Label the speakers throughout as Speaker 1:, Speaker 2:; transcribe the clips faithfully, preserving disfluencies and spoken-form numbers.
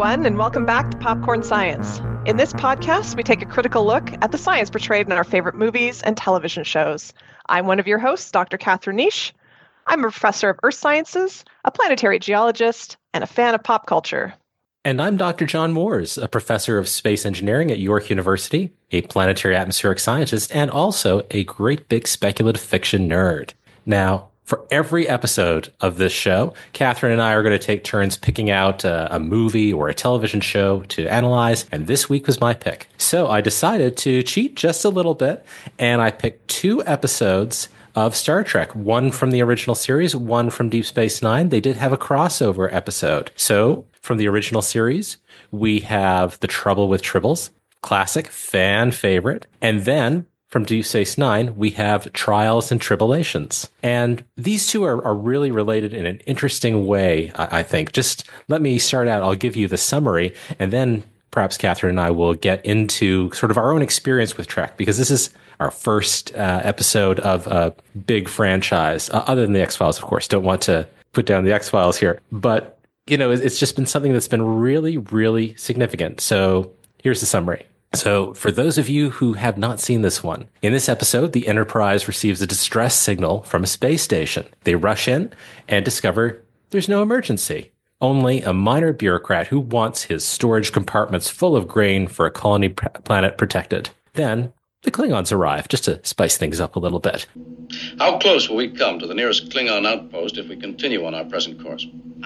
Speaker 1: everyone, and welcome back to Popcorn Science. In this podcast, we take a critical look at the science portrayed in our favorite movies and television shows. I'm one of your hosts, Doctor Catherine Nish. I'm a professor of earth sciences, a planetary geologist, and a fan of pop culture.
Speaker 2: And I'm Doctor John Moores, a professor of space engineering at York University, a planetary atmospheric scientist, and also a great big speculative fiction nerd. Now, for every episode of this show, Catherine and I are going to take turns picking out a, a movie or a television show to analyze, and this week was my pick. So I decided to cheat just a little bit, and I picked two episodes of Star Trek, one from the original series, one from Deep Space Nine. They did have a crossover episode. So from the original series, we have The Trouble with Tribbles, classic, fan favorite, and then from Deep Space Nine, we have Trials and Tribulations. And these two are, are really related in an interesting way, I, I think. Just let me start out. I'll give you the summary, and then perhaps Catherine and I will get into sort of our own experience with Trek, because this is our first uh, episode of a big franchise, uh, other than the X-Files, of course. Don't want to put down the X-Files here. But, you know, it's just been something that's been really, really significant. So here's the summary. So for those of you who have not seen this one, in this episode, the Enterprise receives a distress signal from a space station. They rush in and discover there's no emergency, only a minor bureaucrat who wants his storage compartments full of grain for a colony p- planet protected. Then the Klingons arrive, just to spice things up a little bit.
Speaker 3: How close will we come to the nearest Klingon outpost if we continue on our present course?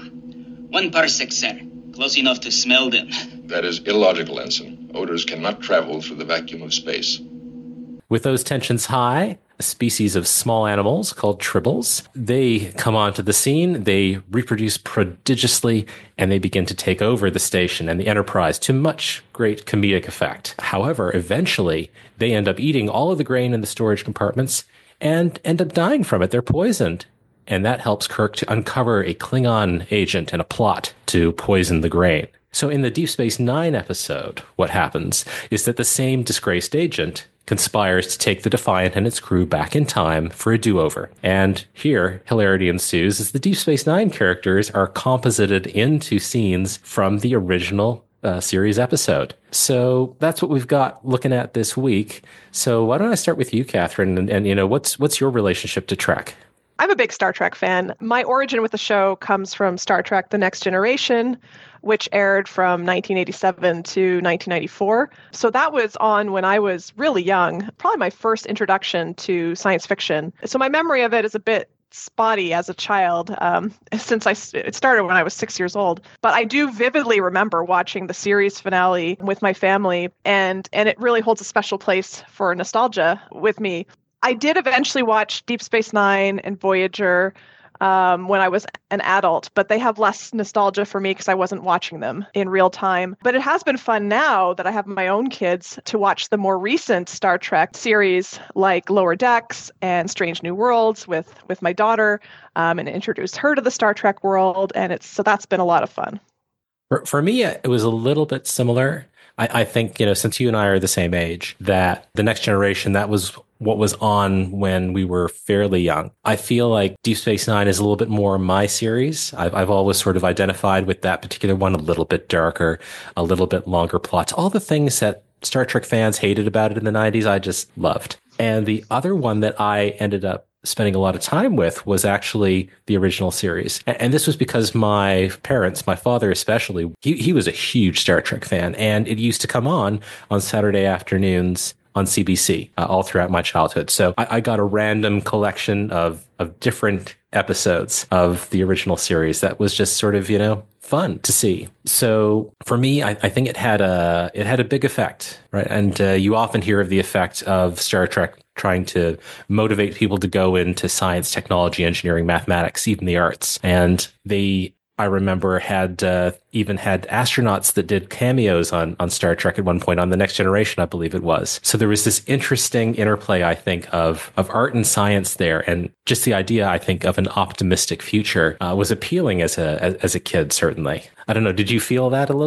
Speaker 4: One parsec, sir. Close enough to smell them.
Speaker 5: That is illogical, Ensign. Odors cannot travel through the vacuum of space.
Speaker 2: With those tensions high, a species of small animals called tribbles, they come onto the scene, they reproduce prodigiously, and they begin to take over the station and the Enterprise to much great comedic effect. However, eventually, they end up eating all of the grain in the storage compartments and end up dying from it. They're poisoned. And that helps Kirk to uncover a Klingon agent and a plot to poison the grain. So in the Deep Space Nine episode, what happens is that the same disgraced agent conspires to take the Defiant and its crew back in time for a do-over. And here, hilarity ensues as the Deep Space Nine characters are composited into scenes from the original uh, series episode. So that's what we've got looking at this week. So why don't I start with you, Catherine? And, and you know, what's what's your relationship to Trek?
Speaker 1: I'm a big Star Trek fan. My origin with the show comes from Star Trek The Next Generation, which aired from nineteen eighty-seven to nineteen ninety-four. So that was on when I was really young, probably my first introduction to science fiction. So my memory of it is a bit spotty as a child, um, since I, it started when I was six years old. But I do vividly remember watching the series finale with my family, and, and it really holds a special place for nostalgia with me. I did eventually watch Deep Space Nine and Voyager um, when I was an adult, but they have less nostalgia for me because I wasn't watching them in real time. But it has been fun now that I have my own kids to watch the more recent Star Trek series like Lower Decks and Strange New Worlds with, with my daughter, um, and introduce her to the Star Trek world. And it's so that's been a lot of fun.
Speaker 2: For, for me, it was a little bit similar. I, I think, you know, since you and I are the same age, that The Next Generation, that was what was on when we were fairly young. I feel like Deep Space Nine is a little bit more my series. I've, I've always sort of identified with that particular one, a little bit darker, a little bit longer plots. All the things that Star Trek fans hated about it in the nineties, I just loved. And the other one that I ended up spending a lot of time with was actually the original series. And, and this was because my parents, my father especially, he, he was a huge Star Trek fan. And it used to come on on Saturday afternoons on C B C uh, all throughout my childhood. So I, I got a random collection of, of different episodes of the original series that was just sort of, you know, fun to see. So for me, I, I think it had a it had a big effect, right? And uh, you often hear of the effect of Star Trek trying to motivate people to go into science, technology, engineering, mathematics, even the arts. And they, I remember, had uh, even had astronauts that did cameos on, on Star Trek at one point, on The Next Generation, I believe it was. So there was this interesting interplay, I think, of, of art and science there. And just the idea, I think, of an optimistic future uh, was appealing as a as, as a kid, certainly. I don't know. Did you feel that a little bit?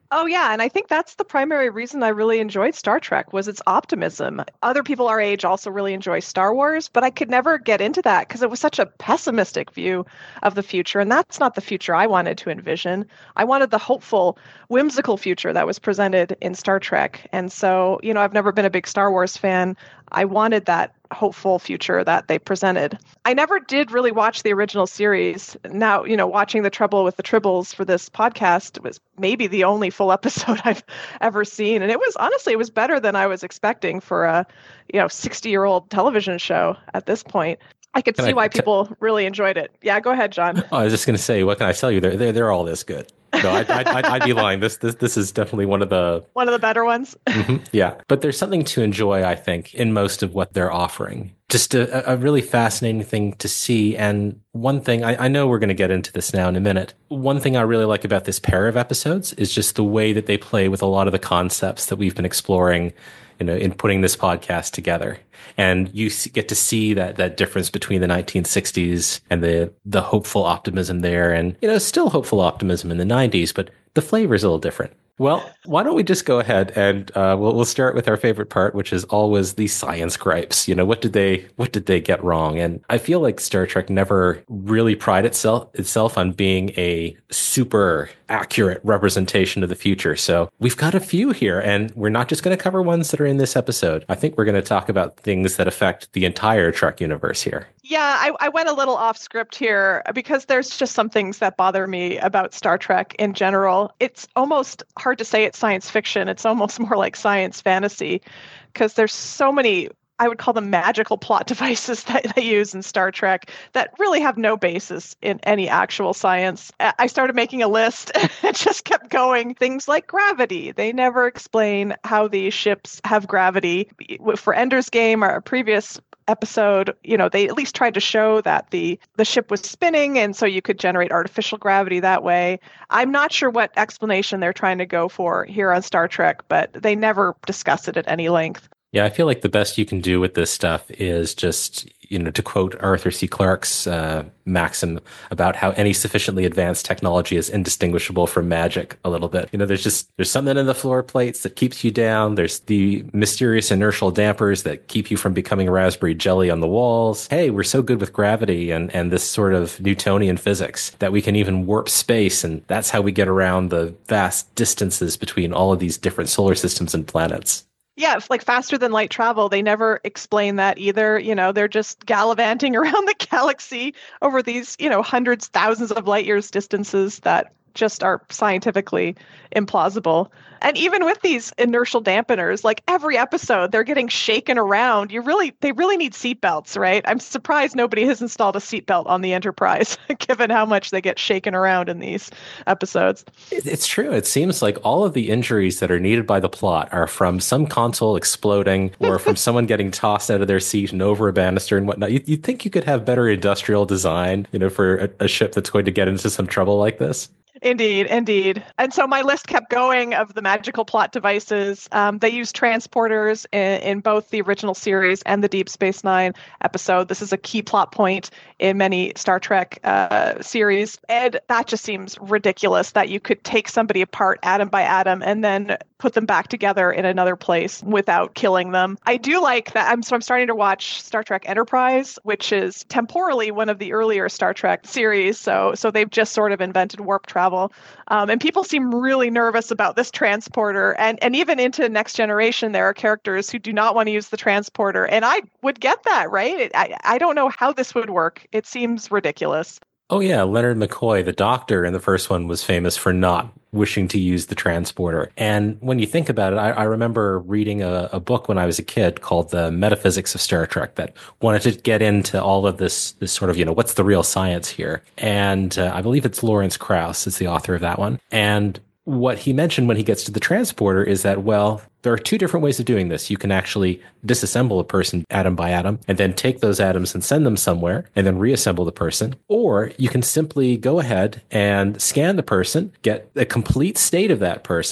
Speaker 1: Oh yeah, and I think that's the primary reason I really enjoyed Star Trek was its optimism. Other people our age also really enjoy Star Wars, but I could never get into that because it was such a pessimistic view of the future, and that's not the future I wanted to envision. I wanted the hopeful, whimsical future that was presented in Star Trek. And so, you know, I've never been a big Star Wars fan. I wanted that hopeful future that they presented. I never did really watch the original series. Now, you know, watching The Trouble with the Tribbles for this podcast was maybe the only full episode I've ever seen. And it was, honestly, it was better than I was expecting for a, you know, sixty-year-old television show at this point. I could
Speaker 2: Can
Speaker 1: see
Speaker 2: I
Speaker 1: why
Speaker 2: t-
Speaker 1: people really enjoyed it. Yeah, go ahead, John.
Speaker 2: Oh, I was just going to say, what can I tell you? They're, they're, they're all this good. No, I, I, I'd, I'd be lying. This, this, this is definitely one of the...
Speaker 1: One of the better ones.
Speaker 2: Mm-hmm, yeah. But there's something to enjoy, I think, in most of what they're offering. Just a, a really fascinating thing to see. And one thing, I, I know we're going to get into this now in a minute. One thing I really like about this pair of episodes is just the way that they play with a lot of the concepts that we've been exploring, you know, in putting this podcast together. And you get to see that that difference between the nineteen sixties and the the hopeful optimism there, and you know, still hopeful optimism in the nineties, but the flavor is a little different. Well, why don't we just go ahead and uh, we'll we'll start with our favorite part, which is always the science gripes. You know, what did they what did they get wrong? And I feel like Star Trek never really prided itself itself on being a super accurate representation of the future. So we've got a few here, and we're not just going to cover ones that are in this episode. I think we're going to talk about things that affect the entire Trek universe here.
Speaker 1: Yeah, I, I went a little off script here because there's just some things that bother me about Star Trek in general. It's almost hard to say it's science fiction. It's almost more like science fantasy because there's so many, I would call them magical plot devices that they use in Star Trek that really have no basis in any actual science. I started making a list and it just kept going. Things like gravity. They never explain how these ships have gravity. For Ender's Game, our previous episode, you know, they at least tried to show that the the ship was spinning, and so you could generate artificial gravity that way. I'm not sure what explanation they're trying to go for here on Star Trek, but they never discuss it at any length.
Speaker 2: Yeah, I feel like the best you can do with this stuff is just, you know, to quote Arthur C. Clarke's uh, maxim about how any sufficiently advanced technology is indistinguishable from magic a little bit. You know, there's just, there's something in the floor plates that keeps you down. There's the mysterious inertial dampers that keep you from becoming raspberry jelly on the walls. Hey, we're so good with gravity and, and this sort of Newtonian physics that we can even warp space. And that's how we get around the vast distances between all of these different solar systems and planets.
Speaker 1: Yeah, like faster than light travel. They never explain that either. You know, they're just gallivanting around the galaxy over these, you know, hundreds, thousands of light years distances that just are scientifically implausible. And even with these inertial dampeners, like every episode, they're getting shaken around. You really, they really need seatbelts, right? I'm surprised nobody has installed a seatbelt on the Enterprise, given how much they get shaken around in these episodes.
Speaker 2: It's true. It seems like all of the injuries that are needed by the plot are from some console exploding or from someone getting tossed out of their seat and over a banister and whatnot. You'd, you'd think you could have better industrial design, you know, for a, a ship that's going to get into some trouble like this.
Speaker 1: Indeed, indeed. And so my list kept going of the magical plot devices. Um, they use transporters in, in both the original series and the Deep Space Nine episode. This is a key plot point in many Star Trek uh, series. And that just seems ridiculous that you could take somebody apart atom by atom and then put them back together in another place without killing them. I do like that. I'm, so I'm starting to watch Star Trek Enterprise, which is temporally one of the earlier Star Trek series. So, so they've just sort of invented warp travel. Um, and people seem really nervous about this transporter. And, and even into Next Generation, there are characters who do not want to use the transporter. And I would get that, right? I, I don't know how this would work. It seems ridiculous.
Speaker 2: Oh, yeah. Leonard McCoy, the doctor in the first one, was famous for not wishing to use the transporter. And when you think about it, I, I remember reading a, a book when I was a kid called The Metaphysics of Star Trek that wanted to get into all of this, this sort of, you know, what's the real science here? And uh, I believe it's Lawrence Krauss is the author of that one. And what he mentioned when he gets to the transporter is that, well, there are two different ways of doing this. You can actually disassemble a person atom by atom and then take those atoms and send them somewhere and then reassemble the person. Or you can simply go ahead and scan the person, get a complete state of that person,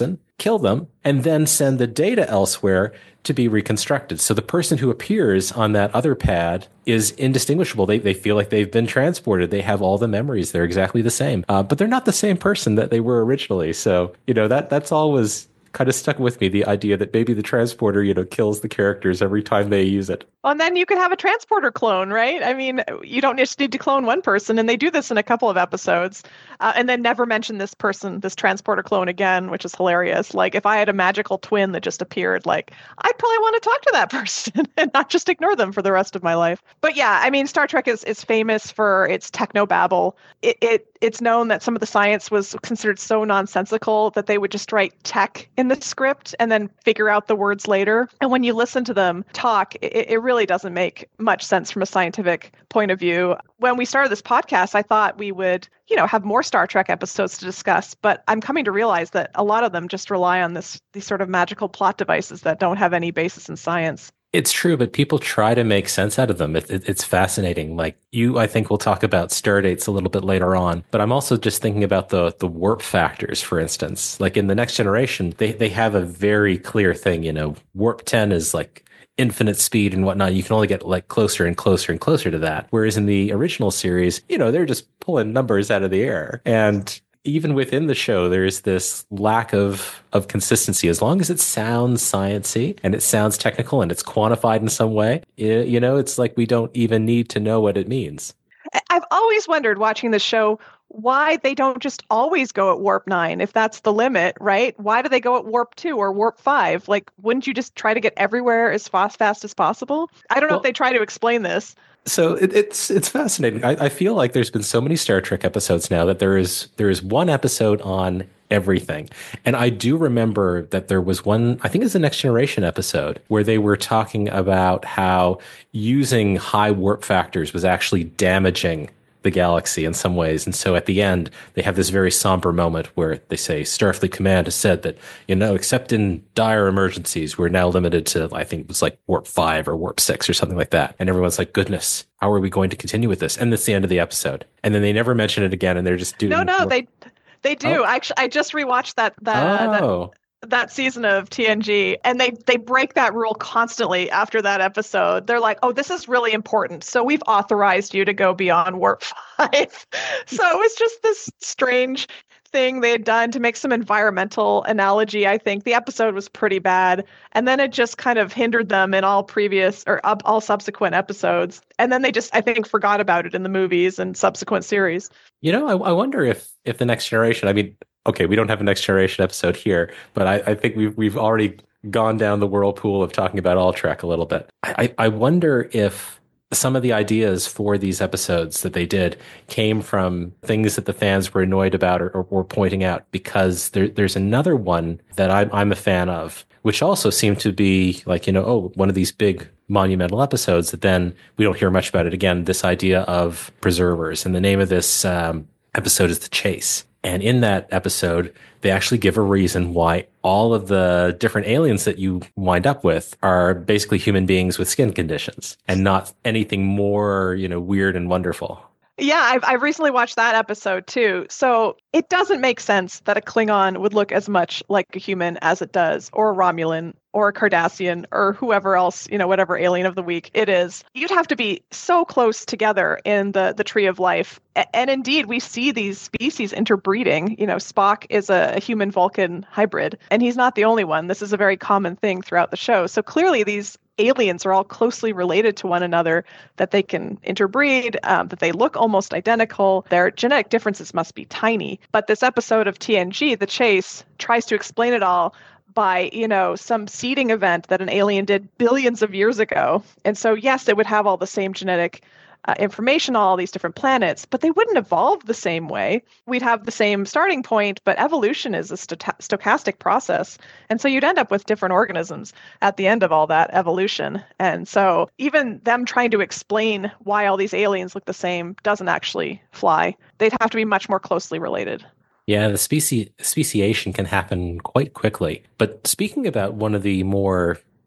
Speaker 2: kill them, and then send the data elsewhere to be reconstructed. So the person who appears on that other pad is indistinguishable. They they feel like they've been transported. They have all the memories. They're exactly the same, uh, but they're not the same person that they were originally. So, you know, that that's always kind of stuck with me, the idea that maybe the transporter, you know, kills the characters every time they use it.
Speaker 1: Well, and then you could have a transporter clone, right? I mean, you don't just need to clone one person, and they do this in a couple of episodes, uh, and then never mention this person, this transporter clone again, which is hilarious. Like, if I had a magical twin that just appeared, like, I'd probably want to talk to that person and not just ignore them for the rest of my life. But yeah, I mean, Star Trek is, is famous for its technobabble. It, it It's known that some of the science was considered so nonsensical that they would just write tech in the script and then figure out the words later. And when you listen to them talk, it, it really doesn't make much sense from a scientific point of view. When we started this podcast, I thought we would, you know, have more Star Trek episodes to discuss, but I'm coming to realize that a lot of them just rely on this these sort of magical plot devices that don't have any basis in science.
Speaker 2: It's true, but people try to make sense out of them. It, it, it's fascinating. Like you, I think we'll talk about star dates a little bit later on, but I'm also just thinking about the the warp factors, for instance. Like in the Next Generation, they, they have a very clear thing, you know, warp ten is like infinite speed and whatnot. You can only get like closer and closer and closer to that. Whereas in the original series, you know, they're just pulling numbers out of the air. And even within the show, there's this lack of, of consistency. As long as it sounds sciencey and it sounds technical and it's quantified in some way, it, you know, it's like we don't even need to know what it means.
Speaker 1: I've always wondered watching the show why they don't just always go at warp nine if that's the limit, right? Why do they go at warp two or warp five? Like, wouldn't you just try to get everywhere as fast, fast as possible? I don't know
Speaker 2: well,
Speaker 1: if they try to explain this.
Speaker 2: So it, it's it's fascinating. I, I feel like there's been so many Star Trek episodes now that there is there is one episode on everything. And I do remember that there was one, I think it's the Next Generation episode, where they were talking about how using high warp factors was actually damaging the galaxy in some ways. And so at the end, they have this very somber moment where they say Starfleet Command has said that, you know, except in dire emergencies, we're now limited to, I think it was like warp five or warp six or something like that. And everyone's like, goodness, how are we going to continue with this? And that's the end of the episode. And then they never mention it again. And they're just doing.
Speaker 1: No, no,
Speaker 2: more.
Speaker 1: they they do.
Speaker 2: Oh.
Speaker 1: Actually, I just rewatched that. that,
Speaker 2: oh.
Speaker 1: that that season of T N G, and they they break that rule constantly after that episode. They're like, oh, this is really important, so we've authorized you to go beyond warp five. So it was just this strange thing they had done to make some environmental analogy. I think the episode was pretty bad, and then it just kind of hindered them in all previous or up all subsequent episodes, and then they just, I think, forgot about it in the movies and subsequent series.
Speaker 2: You know, I, I wonder if if the Next Generation, I mean, okay, we don't have a Next Generation episode here, but I, I think we've we've already gone down the whirlpool of talking about All Trek a little bit. I, I wonder if some of the ideas for these episodes that they did came from things that the fans were annoyed about or, or were pointing out, because there, there's another one that I'm, I'm a fan of, which also seemed to be like, you know, oh, one of these big monumental episodes that then we don't hear much about it again, this idea of preservers. And the name of this um, episode is The Chase. And in that episode, they actually give a reason why all of the different aliens that you wind up with are basically human beings with skin conditions and not anything more, you know, weird and wonderful.
Speaker 1: Yeah, I've, I've recently watched that episode too. So it doesn't make sense that a Klingon would look as much like a human as it does, or a Romulan, or a Cardassian, or whoever else, you know, whatever alien of the week it is. You'd have to be so close together in the, the tree of life. A- and indeed, we see these species interbreeding. You know, Spock is a, a human-Vulcan hybrid, and he's not the only one. This is a very common thing throughout the show. So clearly these aliens are all closely related to one another, that they can interbreed, um, that they look almost identical. Their genetic differences must be tiny. But this episode of T N G, The Chase, tries to explain it all by, you know, some seeding event that an alien did billions of years ago. And so, yes, it would have all the same genetic uh, information on all these different planets, but they wouldn't evolve the same way. We'd have the same starting point, but evolution is a sto- stochastic process. And so you'd end up with different organisms at the end of all that evolution. And so even them trying to explain why all these aliens look the same doesn't actually fly. They'd have to be much more closely related.
Speaker 2: Yeah, the specie, speciation can happen quite quickly. But speaking about one of the more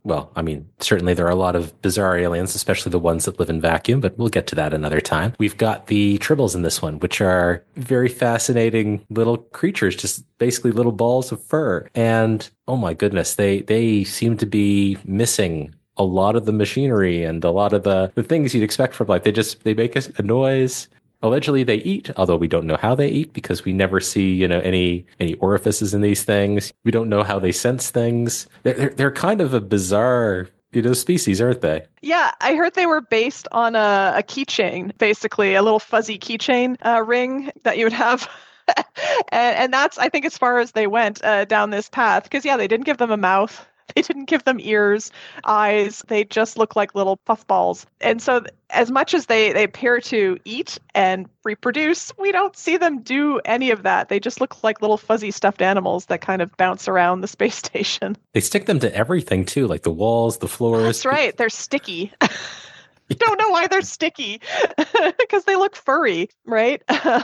Speaker 2: Well, I mean, certainly there are a lot of bizarre aliens, especially the ones that live in vacuum, but we'll get to that another time. We've got the tribbles in this one, which are very fascinating little creatures, just basically little balls of fur. And oh my goodness, they they seem to be missing a lot of the machinery and a lot of the, the things you'd expect from life. They just they make a, a noise. Allegedly, they eat, although we don't know how they eat because we never see, you know, any any orifices in these things. We don't know how they sense things. They're they're, they're kind of a bizarre, you know, species, aren't they?
Speaker 1: Yeah, I heard they were based on a, a keychain, basically a little fuzzy keychain uh, ring that you would have. and, and that's, I think, as far as they went uh, down this path. Because, yeah, they didn't give them a mouth. They didn't give them ears, eyes. They just look like little puffballs. And so as much as they, they appear to eat and reproduce, we don't see them do any of that. They just look like little fuzzy stuffed animals that kind of bounce around the space station.
Speaker 2: They stick them to everything, too, like the walls, the floors.
Speaker 1: That's right. They're sticky. Don't know why they're sticky, because they look furry, right?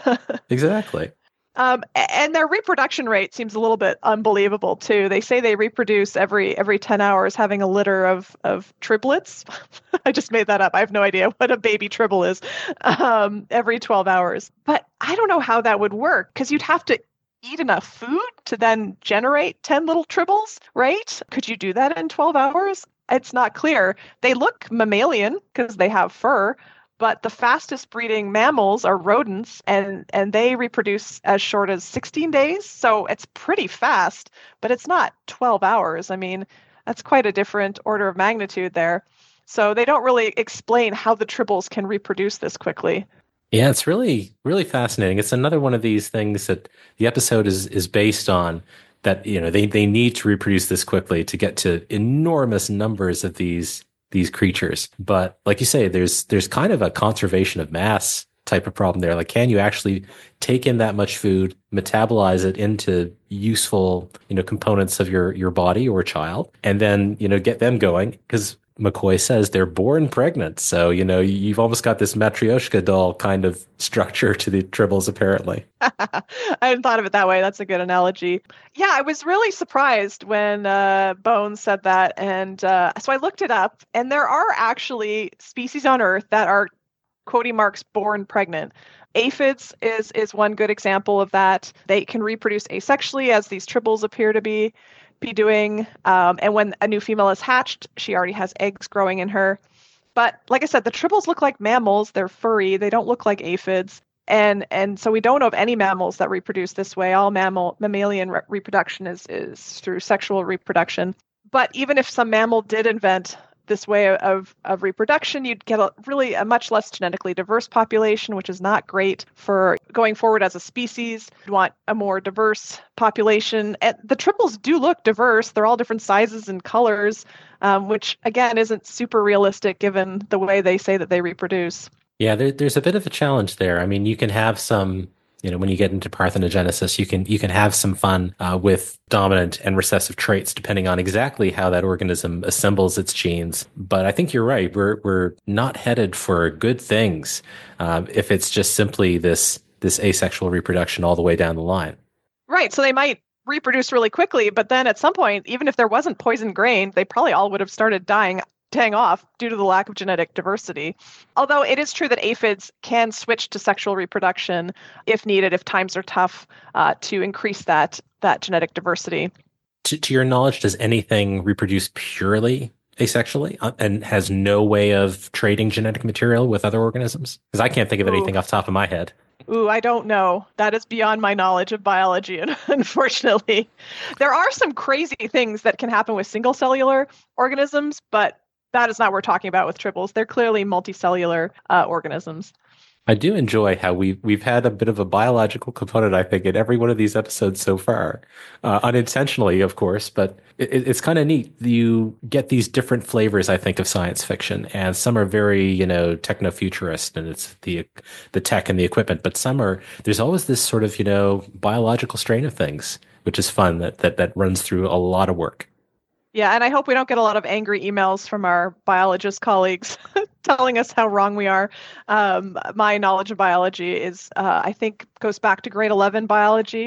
Speaker 2: Exactly.
Speaker 1: Um, and their reproduction rate seems a little bit unbelievable too. They say they reproduce every every ten hours, having a litter of of triplets. I just made that up. I have no idea what a baby tribble is. Um, every twelve hours, but I don't know how that would work because you'd have to eat enough food to then generate ten little tribbles, right? Could you do that in twelve hours? It's not clear. They look mammalian because they have fur. But the fastest breeding mammals are rodents, and, and they reproduce as short as sixteen days. So it's pretty fast, but it's not twelve hours. I mean, that's quite a different order of magnitude there. So they don't really explain how the tribbles can reproduce this quickly.
Speaker 2: Yeah, it's really, really fascinating. It's another one of these things that the episode is is based on, that, you know, they, they need to reproduce this quickly to get to enormous numbers of these these creatures. But like you say, there's there's kind of a conservation of mass type of problem there. Like, can you actually take in that much food, metabolize it into useful, you know, components of your your body or child, and then, you know, get them going? Because McCoy says they're born pregnant. So, you know, you've almost got this Matryoshka doll kind of structure to the tribbles, apparently.
Speaker 1: I hadn't thought of it that way. That's a good analogy. Yeah, I was really surprised when uh, Bones said that. And uh, so I looked it up, and there are actually species on Earth that are, quoting marks, born pregnant. Aphids is is one good example of that. They can reproduce asexually, as these tribbles appear to be. be doing. Um, and when a new female is hatched, she already has eggs growing in her. But like I said, the tribbles look like mammals. They're furry. They don't look like aphids. And and so we don't know of any mammals that reproduce this way. All mammal mammalian re- reproduction is, is through sexual reproduction. But even if some mammal did invent this way of, of reproduction, you'd get a really a much less genetically diverse population, which is not great for going forward as a species. You'd want a more diverse population. And the tribbles do look diverse. They're all different sizes and colors, um, which, again, isn't super realistic given the way they say that they reproduce.
Speaker 2: Yeah, there, there's a bit of a challenge there. I mean, you can have some, you know, when you get into parthenogenesis, you can you can have some fun uh, with dominant and recessive traits, depending on exactly how that organism assembles its genes. But I think you're right. We're we're not headed for good things um, if it's just simply this this asexual reproduction all the way down the line.
Speaker 1: Right. So they might reproduce really quickly, but then at some point, even if there wasn't poison grain, they probably all would have started dying. Dying off due to the lack of genetic diversity. Although it is true that aphids can switch to sexual reproduction if needed, if times are tough, uh, to increase that that genetic diversity.
Speaker 2: To, to your knowledge, does anything reproduce purely asexually uh, and has no way of trading genetic material with other organisms? Because I can't think of anything Ooh. off the top of my head.
Speaker 1: Ooh, I don't know. That is beyond my knowledge of biology, and unfortunately. There are some crazy things that can happen with single cellular organisms, but that is not what we're talking about with tribbles. They're clearly multicellular uh, organisms.
Speaker 2: I do enjoy how we we've had a bit of a biological component, I think, in every one of these episodes so far, uh, unintentionally, of course. But it, it's kind of neat. You get these different flavors, I think, of science fiction, and some are very, you know, techno-futurist, and it's the the tech and the equipment. But some are there's always this sort of, you know, biological strain of things, which is fun. That that that runs through a lot of work.
Speaker 1: Yeah, and I hope we don't get a lot of angry emails from our biologist colleagues telling us how wrong we are. Um, my knowledge of biology is, uh, I think, goes back to grade eleven biology.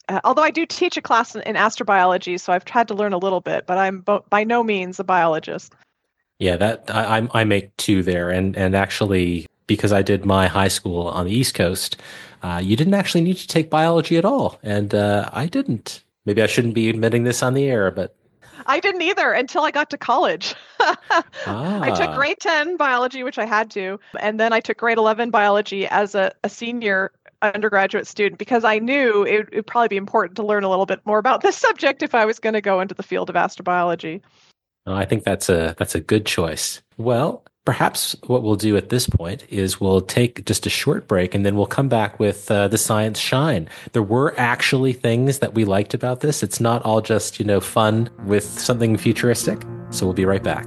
Speaker 1: Uh, although I do teach a class in, in astrobiology, so I've tried to learn a little bit, but I'm bo- by no means a biologist.
Speaker 2: Yeah, that I, I I make two there, and and actually because I did my high school on the East Coast, uh, you didn't actually need to take biology at all, and uh, I didn't. Maybe I shouldn't be admitting this on the air, but
Speaker 1: I didn't either until I got to college. I took
Speaker 2: ah,
Speaker 1: grade ten biology, which I had to, and then I took grade eleven biology as a, a senior undergraduate student because I knew it would probably be important to learn a little bit more about this subject if I was going to go into the field of astrobiology.
Speaker 2: oh, I think that's a that's a good choice. Well, perhaps what we'll do at this point is we'll take just a short break, and then we'll come back with uh, the science shine. There were actually things that we liked about this. It's not all just, you know, fun with something futuristic. So we'll be right back.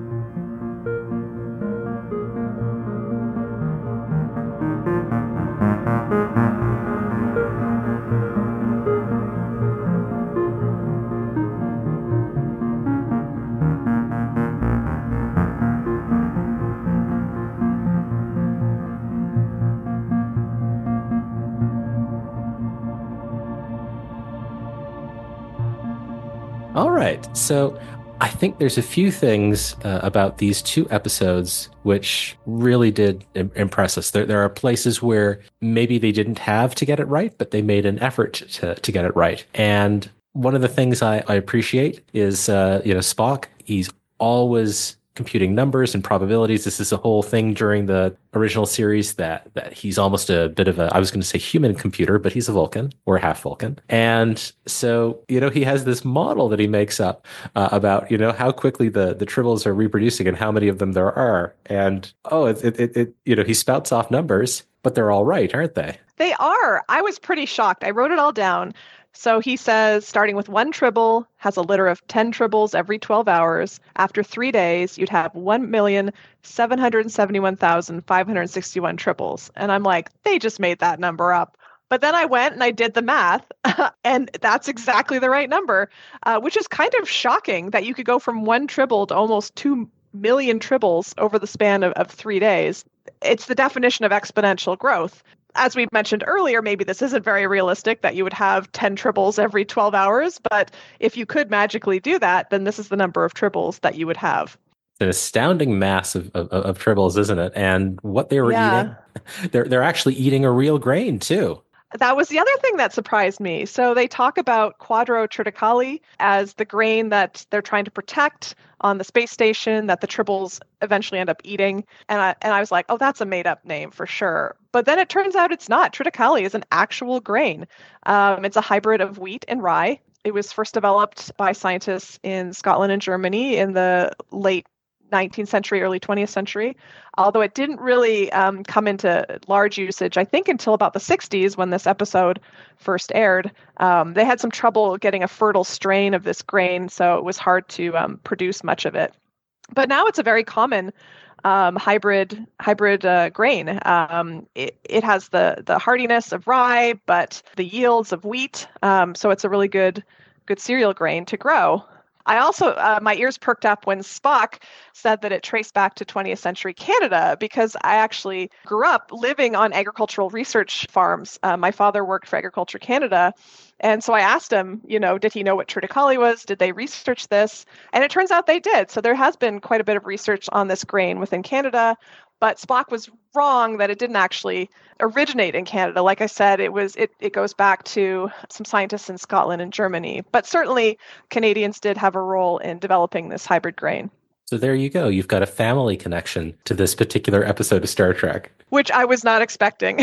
Speaker 2: All right. So I think there's a few things uh, about these two episodes which really did im- impress us. There, there are places where maybe they didn't have to get it right, but they made an effort to, to get it right. And one of the things I, I appreciate is, uh, you know, Spock, he's always computing numbers and probabilities. This is a whole thing during the original series that that he's almost a bit of a, I was going to say human computer, but he's a Vulcan or half Vulcan. And so, you know, he has this model that he makes up uh, about, you know, how quickly the, the tribbles are reproducing and how many of them there are. And, oh, it, it, it, it you know, he spouts off numbers, but they're all right, aren't they?
Speaker 1: They are. I was pretty shocked. I wrote it all down. So he says, starting with one tribble, has a litter of ten tribbles every twelve hours. After three days, you'd have one million seven hundred seventy-one thousand five hundred sixty-one triples. And I'm like, they just made that number up. But then I went and I did the math, and that's exactly the right number, uh, which is kind of shocking that you could go from one tribble to almost two million tribbles over the span of, of three days. It's the definition of exponential growth. As we mentioned earlier, maybe this isn't very realistic that you would have ten tribbles every twelve hours, but if you could magically do that, then this is the number of tribbles that you would have.
Speaker 2: It's an astounding mass of, of, of tribbles, isn't it? And what they were
Speaker 1: Yeah.
Speaker 2: eating, they're they're actually eating a real grain too.
Speaker 1: That was the other thing that surprised me. So they talk about Quadro triticale as the grain that they're trying to protect on the space station that the tribbles eventually end up eating. And I, and I was like, oh, that's a made up name for sure. But then it turns out it's not. Triticale is an actual grain. Um, it's a hybrid of wheat and rye. It was first developed by scientists in Scotland and Germany in the late nineteenth century, early twentieth century, although it didn't really um, come into large usage, I think, until about the sixties when this episode first aired. Um, they had some trouble getting a fertile strain of this grain, so it was hard to um, produce much of it. But now it's a very common um, hybrid hybrid uh, grain. Um, it, it has the the hardiness of rye, but the yields of wheat. Um, so it's a really good good cereal grain to grow. I also, uh, my ears perked up when Spock said that it traced back to twentieth century Canada, because I actually grew up living on agricultural research farms. Uh, my father worked for Agriculture Canada. And so I asked him, you know, did he know what triticale was? Did they research this? And it turns out they did. So there has been quite a bit of research on this grain within Canada. But Spock was wrong that it didn't actually originate in Canada. Like I said, it was it, it goes back to some scientists in Scotland and Germany. But certainly Canadians did have a role in developing this hybrid grain.
Speaker 2: So there you go. You've got a family connection to this particular episode of Star Trek.
Speaker 1: Which I was not expecting.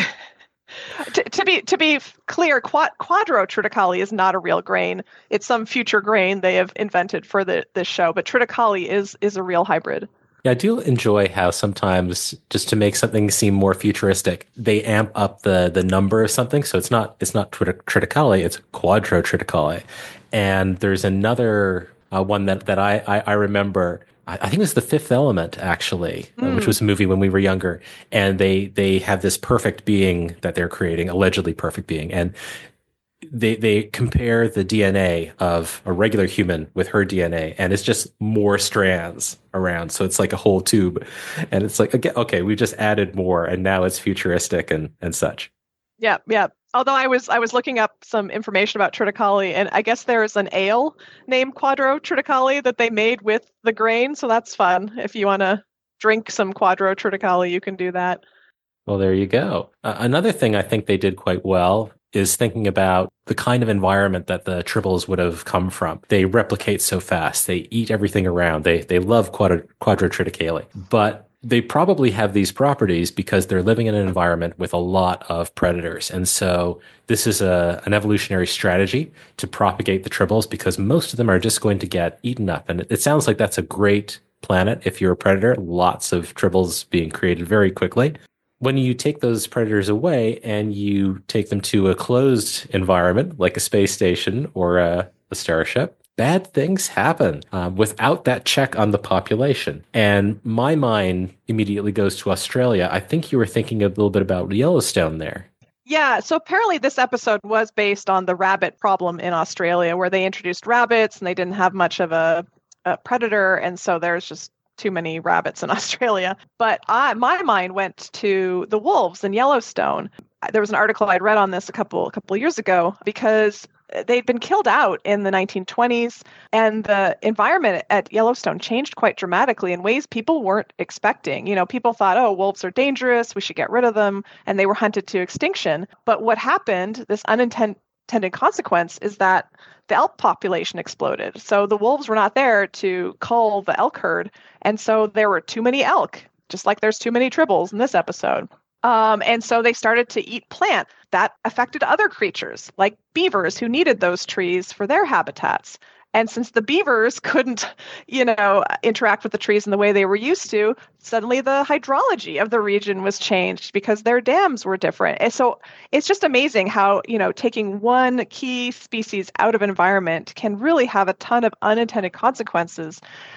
Speaker 1: to, to be to be clear, quad, Quadro triticale is not a real grain. It's some future grain they have invented for the this show. But triticale is is a real hybrid.
Speaker 2: Yeah, I do enjoy how sometimes, just to make something seem more futuristic, they amp up the the number of something. So it's not it's not trit- triticale, it's quadro triticale. And there's another uh, one that that I I, I remember. I, I think it was The Fifth Element, actually, mm. uh, which was a movie when we were younger. And they they have this perfect being that they're creating, allegedly perfect being, and They they compare the D N A of a regular human with her D N A, and it's just more strands around. So it's like a whole tube, and it's like, okay, okay, we just added more, and now it's futuristic and and such.
Speaker 1: Yeah, yeah. Although I was I was looking up some information about triticale, and I guess there's an ale named Quadro Triticale that they made with the grain, so that's fun. If you want to drink some Quadro Triticale, you can do that.
Speaker 2: Well, there you go. Uh, another thing I think they did quite well is thinking about the kind of environment that the tribbles would have come from. They replicate so fast. They eat everything around. They they love Quadro, Quadro Triticale, but they probably have these properties because they're living in an environment with a lot of predators. And so this is a, an evolutionary strategy to propagate the tribbles because most of them are just going to get eaten up. And it, it sounds like that's a great planet if you're a predator. Lots of tribbles being created very quickly. When you take those predators away and you take them to a closed environment like a space station or a, a starship, bad things happen uh, without that check on the population. And my mind immediately goes to Australia. I think you were thinking a little bit about Yellowstone there.
Speaker 1: Yeah, so apparently this episode was based on the rabbit problem in Australia, where they introduced rabbits and they didn't have much of a, a predator, and so there's just too many rabbits in Australia. But I, my mind went to the wolves in Yellowstone. There was an article I'd read on this a couple a couple of years ago because they'd been killed out in the nineteen twenties, and the environment at Yellowstone changed quite dramatically in ways people weren't expecting. You know, people thought, oh, wolves are dangerous, we should get rid of them, and they were hunted to extinction. But what happened, this unintended consequence, is that the elk population exploded. So the wolves were not there to cull the elk herd, and so there were too many elk, just like there's too many tribbles in this episode. Um, and so they started to eat plant. That affected other creatures, like beavers, who needed those trees for their habitats. And since the beavers couldn't, you know, interact with the trees in the way they were used to, suddenly the hydrology of the region was changed because their dams were different. And so it's just amazing how, you know, taking one key species out of an environment can really have a ton of unintended consequences.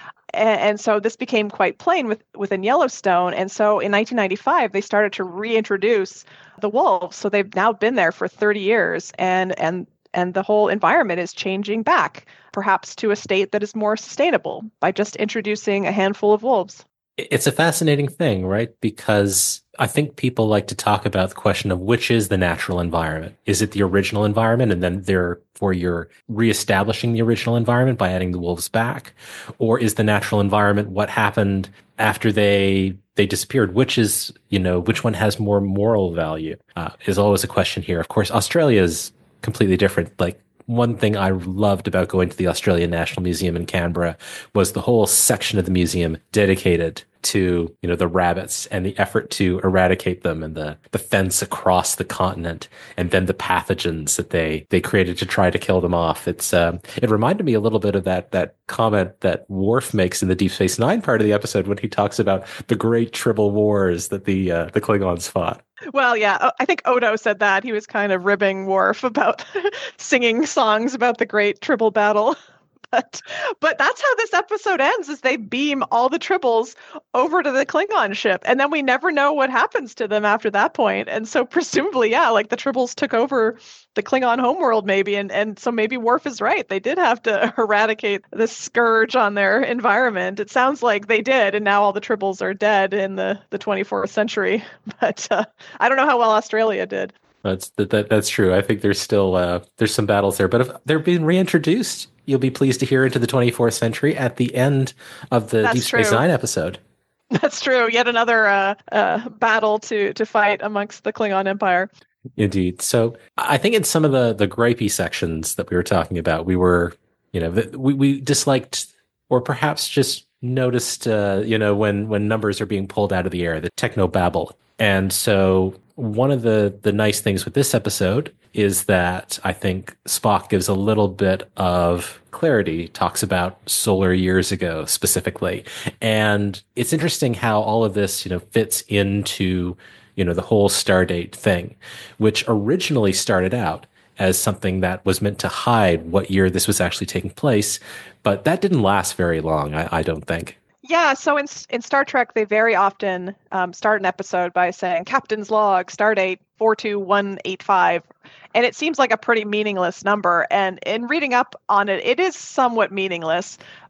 Speaker 1: And so this became quite plain with, within Yellowstone. And so in nineteen ninety-five, they started to reintroduce the wolves. So they've now been there for thirty years, and and and the whole environment is changing back, perhaps to a state that is more sustainable by just introducing a handful of wolves.
Speaker 2: It's a fascinating thing, right? Because I think people like to talk about the question of which is the natural environment. Is it the original environment, and then therefore you're reestablishing the original environment by adding the wolves back? Or is the natural environment what happened after they they disappeared? Which is, you know, which one has more moral value uh, is always a question here. Of course, Australia is completely different. Like, one thing I loved about going to the Australian National Museum in Canberra was the whole section of the museum dedicated to, you know, the rabbits and the effort to eradicate them, and the, the fence across the continent, and then the pathogens that they, they created to try to kill them off. It's, um, it reminded me a little bit of that, that comment that Worf makes in the Deep Space Nine part of the episode when he talks about the great tribal wars that the, uh, the Klingons fought.
Speaker 1: Well, yeah, I think Odo said that. He was kind of ribbing Worf about singing songs about the great tribble battle. But but that's how this episode ends, is they beam all the tribbles over to the Klingon ship. And then we never know what happens to them after that point. And so presumably, yeah, like the tribbles took over the Klingon homeworld maybe. And, and so maybe Worf is right. They did have to eradicate this scourge on their environment. It sounds like they did. And now all the tribbles are dead in the, the twenty-fourth century. But uh, I don't know how well Australia did.
Speaker 2: That's that, that that's true. I think there's still uh, there's some battles there, but if they're being reintroduced, you'll be pleased to hear, into the twenty-fourth century at the end of the
Speaker 1: That's
Speaker 2: Deep Space
Speaker 1: true.
Speaker 2: Nine episode.
Speaker 1: That's true. Yet another uh, uh, battle to to fight amongst the Klingon Empire.
Speaker 2: Indeed. So I think in some of the the gripey sections that we were talking about, we were, you know, we we disliked, or perhaps just noticed, uh, you know, when when numbers are being pulled out of the air, the techno babble. And so one of the, the nice things with this episode is that I think Spock gives a little bit of clarity, talks about solar years ago specifically. And it's interesting how all of this, you know, fits into, you know, the whole Stardate thing, which originally started out as something that was meant to hide what year this was actually taking place. But that didn't last very long, I, I don't think.
Speaker 1: Yeah, so in in Star Trek, they very often um, start an episode by saying Captain's Log, Stardate four two one eight five. And it seems like a pretty meaningless number. And in reading up on it, it is somewhat meaningless.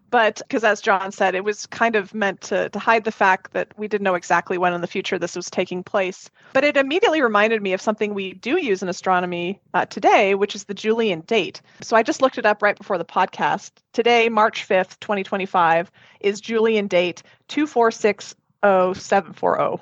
Speaker 1: But because as John said, it was kind of meant to, to hide the fact that we didn't know exactly when in the future this was taking place. But it immediately reminded me of something we do use in astronomy uh, today, which is the Julian date. So I just looked it up right before the podcast. Today, March fifth, twenty twenty-five, is Julian date two four six zero seven four zero.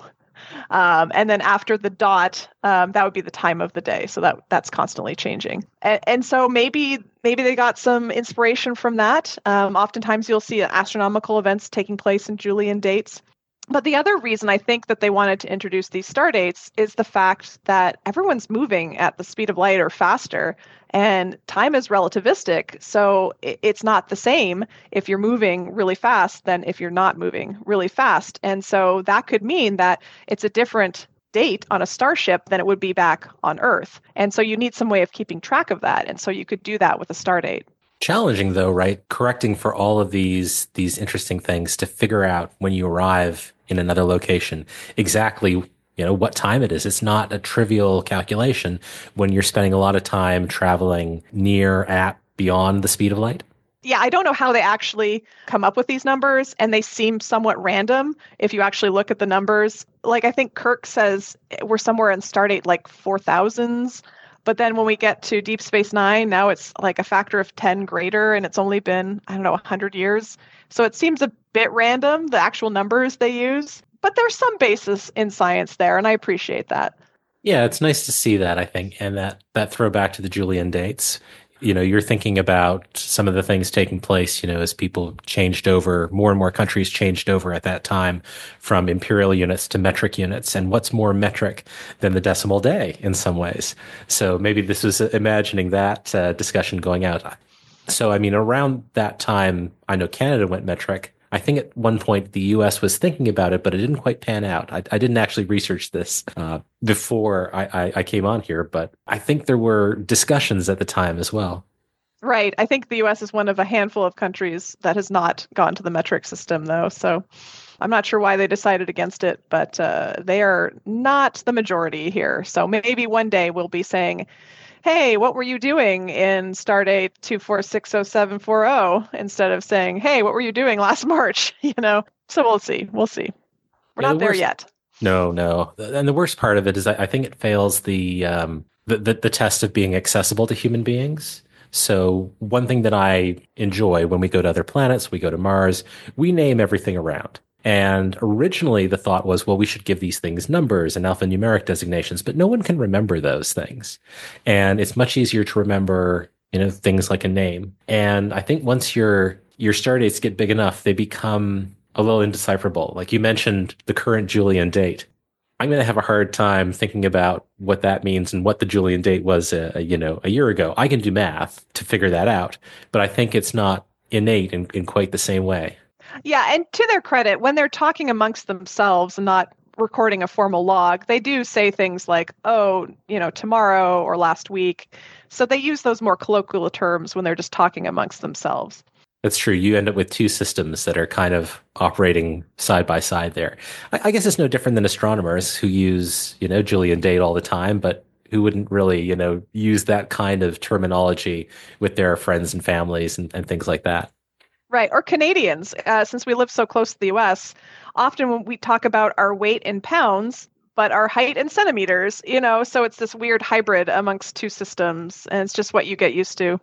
Speaker 1: Um, and then after the dot, um, that would be the time of the day. So that that's constantly changing. And, and so maybe maybe they got some inspiration from that. Um, oftentimes you'll see astronomical events taking place in Julian dates. But the other reason I think that they wanted to introduce these star dates is the fact that everyone's moving at the speed of light or faster, and time is relativistic. So it's not the same if you're moving really fast than if you're not moving really fast. And so that could mean that it's a different date on a starship than it would be back on Earth. And so you need some way of keeping track of that. And so you could do that with a star date.
Speaker 2: Challenging though, right? Correcting for all of these these interesting things to figure out when you arrive in another location exactly, you know, what time it is. It's not a trivial calculation when you're spending a lot of time traveling near, at, beyond the speed of light.
Speaker 1: Yeah, I don't know how they actually come up with these numbers, and they seem somewhat random if you actually look at the numbers. Like I think Kirk says we're somewhere in Stardate like four thousands. But then when we get to Deep Space Nine, now it's like a factor of ten greater, and it's only been, I don't know, one hundred years. So it seems a bit random, the actual numbers they use. But there's some basis in science there, and I appreciate that.
Speaker 2: Yeah, it's nice to see that, I think, and that, that throwback to the Julian dates. You know, you're thinking about some of the things taking place, you know, as people changed over, more and more countries changed over at that time from imperial units to metric units. And what's more metric than the decimal day in some ways? So maybe this was imagining that uh, discussion going out. So, I mean, around that time, I know Canada went metric. I think at one point the U S was thinking about it, but it didn't quite pan out. I, I didn't actually research this uh, before I, I, I came on here, but I think there were discussions at the time as well.
Speaker 1: Right. I think the U S is one of a handful of countries that has not gone to the metric system, though. So I'm not sure why they decided against it, but uh, they are not the majority here. So maybe one day we'll be saying, hey, what were you doing in Stardate two four six zero seven four zero, instead of saying, hey, what were you doing last March? You know, so we'll see. We'll see. We're
Speaker 2: yeah,
Speaker 1: not
Speaker 2: the
Speaker 1: there
Speaker 2: worst,
Speaker 1: yet.
Speaker 2: No, no. And the worst part of it is I, I think it fails the, um, the, the the test of being accessible to human beings. So one thing that I enjoy when we go to other planets, we go to Mars, we name everything around. And originally the thought was, well, we should give these things numbers and alphanumeric designations, but no one can remember those things. And it's much easier to remember, you know, things like a name. And I think once your, your star dates get big enough, they become a little indecipherable. Like you mentioned the current Julian date. I'm going to have a hard time thinking about what that means and what the Julian date was, uh, you know, a year ago. I can do math to figure that out, but I think it's not innate in, in quite the same way.
Speaker 1: Yeah, and to their credit, when they're talking amongst themselves and not recording a formal log, they do say things like, oh, you know, tomorrow or last week. So they use those more colloquial terms when they're just talking amongst themselves.
Speaker 2: That's true. You end up with two systems that are kind of operating side by side there. I, I guess it's no different than astronomers who use, you know, Julian date all the time, but who wouldn't really, you know, use that kind of terminology with their friends and families and, and things like that.
Speaker 1: Right. Or Canadians, uh, since we live so close to the U S, often when we talk about our weight in pounds, but our height in centimeters, you know, so it's this weird hybrid amongst two systems, and it's just what you get used to.